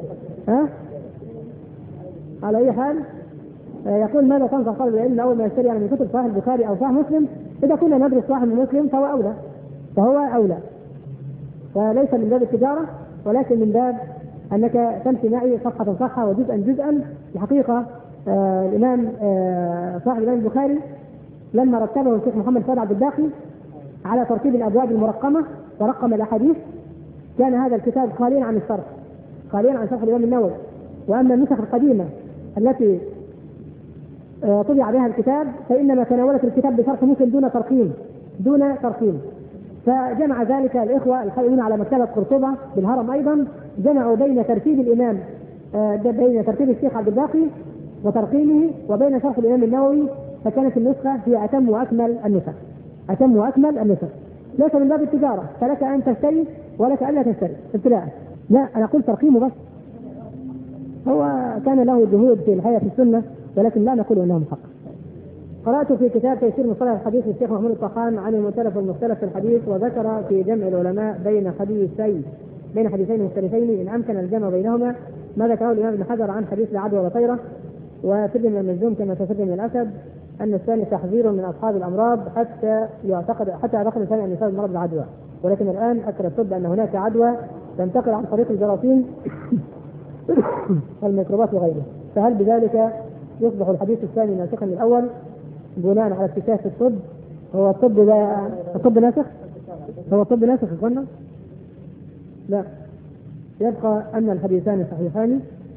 Speaker 3: على أي حال يقول ماذا تنصح طالب العلم أول ما يشتري يعني من كتب صحيح البخاري أو صحيح مسلم؟ إذا كنا ندرس صحيح مسلم فهو أولى، فليس من باب التجارة ولكن من باب أنك تمشي معي صفحة وجزءا. الحقيقة الإمام صاحب الإمام البخاري لما رتبه الشيخ محمد فؤاد عبد الباقي على ترتيب الأبواب المرقمة ورقم الأحاديث كان هذا الكتاب خاليا عن شرح الإمام النووي. وأما النسخ القديمة التي طبع بها الكتاب فإنما تناولت الكتاب بشرح مسلم دون ترقيم. فجمع ذلك الإخوة القائمون على مكتبة قرطبة بالهرم أيضا، جمعوا بين ترتيب الإمام بين ترتيب الشيخ عبد الباقي وترقيمه وبين شرح الإمام النووي، فكانت النسخة هي أتم وأكمل النسخ. ليس من باب التجارة، فلك أن تشتري ولك أن لا تشتري ابتلاء. لا، أنا قلت ترقيمه بس، هو كان له جهود في الحياة في السنة ولكن لا نقول أنهم حق. قرأت في كتاب تيسير مصطلح الحديث للشيخ محمود الطحان عن المؤتلف والمختلف في الحديث، وذكر في جمع العلماء بين حديثين مختلفين إن أمكن الجمع بينهما ما ذكره الإمام ابن حجر عن حديث لا عدوى ولا طيرة وسر من المجذوم كما تسر من الأسد، أن الثاني تحذير من أصحاب الأمراض حتى يعتقد الثاني أن يصاب المرض بالعدوى، ولكن الآن أكد الطب أن هناك عدوى تنتقل عن طريق الجراثيم والميكروبات وغيره، فهل بذلك يصبح الحديث الثاني ناسخا للأول بناء على اكتشاف الطب؟ هو الطب ناسخ قلنا؟ لا، يبقى أن الحديثان صحيحان.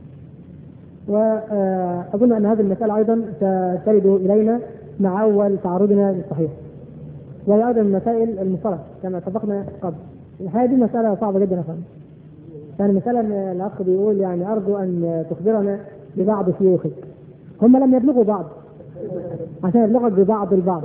Speaker 3: وأظن أن هذه المسألة أيضا سترد إلينا مع أول تعرضنا للصحيح، وهي أيضا من مسائل المصطلح كما اتفقنا قبل. هذه مسألة صعبة جدا أخوان، يعني مسألة الأخ بيقول يعني أرجو أن تخبرنا ببعض شيوخك، هم لم يبلغوا بعض عشان يبلغوا ببعض البعض،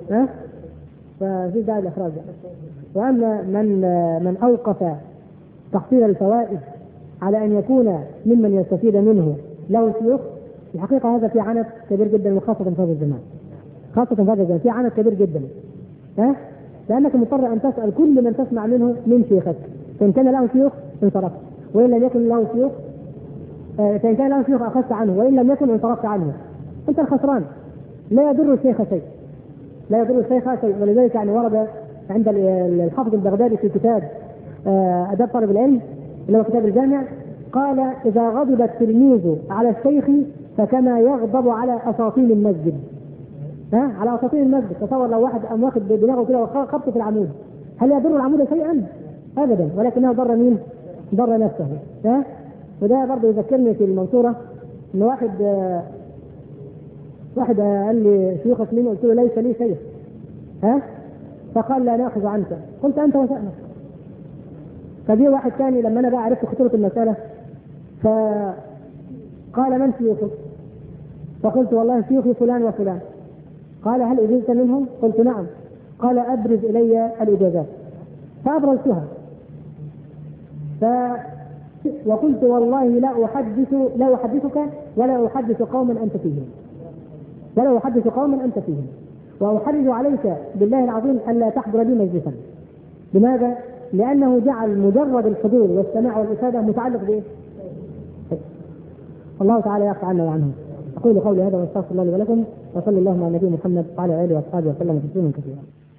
Speaker 3: ففي داعي الإخراج. وأما من أوقف تحصيل الفوائد على أن يكون ممن يستفيد منه له شيوخ، الحقيقة هذا في عنت كبير جدا، وخاصة في هذا الزمان في عنت كبير جدا، لأنك مضطر أن تسأل كل من تسمع منه من شيخك، فإن كان له شيوخ انصرفت، وإن لم يكن له شيوخ فإن كان له شيوخ أخذت عنه، وإن لم يكن انصرفت عنه، أنت الخسران. لا يضر الشيخ شيء. ولذلك يعني ورد عند الحافظ البغدادي في كتاب أداب طالب العلم اللي هو كتاب الجامع، قال إذا غضب التلميذ على الشيخ فكما يغضب على أساطين المسجد. على أساطين المسجد، تصور لو واحد أم واخد بدماغه كده وخبط في العمود، هل يضر العمود شيئا؟ أبدا، ولكنه ضر مين؟ ضر نفسه. وده برضه يذكرني في المنصورة إن واحد قال لي شيوخك مين؟ قلت له ليس لي شيخ. فقال لا نأخذ عنك. قلت أنت وشأنك. فجي واحد ثاني لما أنا بقى عرفت خطورة المسألة فقال من شيوخك؟ فقلت والله شيوخي فلان وفلان. قال هل أجزت منهم؟ قلت نعم. قال أبرز إلي الإجازات، فأبرزتها. وقلت والله لا أحدثك ولا أحدث قوما أنت فيهم، ولا أحدث قوما أنت فيهم، وأحرج عليك بالله العظيم ألا تحضر لي مجلسا. لماذا؟ لأنه جعل مجرد الحضور والسماع والإفادة متعلق بإيه؟ الله تعالى يعفو عنا وعنهم. أقول قولي هذا واستغفر الله لي ولكم، وصلى الله على نبينا محمد وعلى آله وأصحابه وسلم تسليما كثيرا.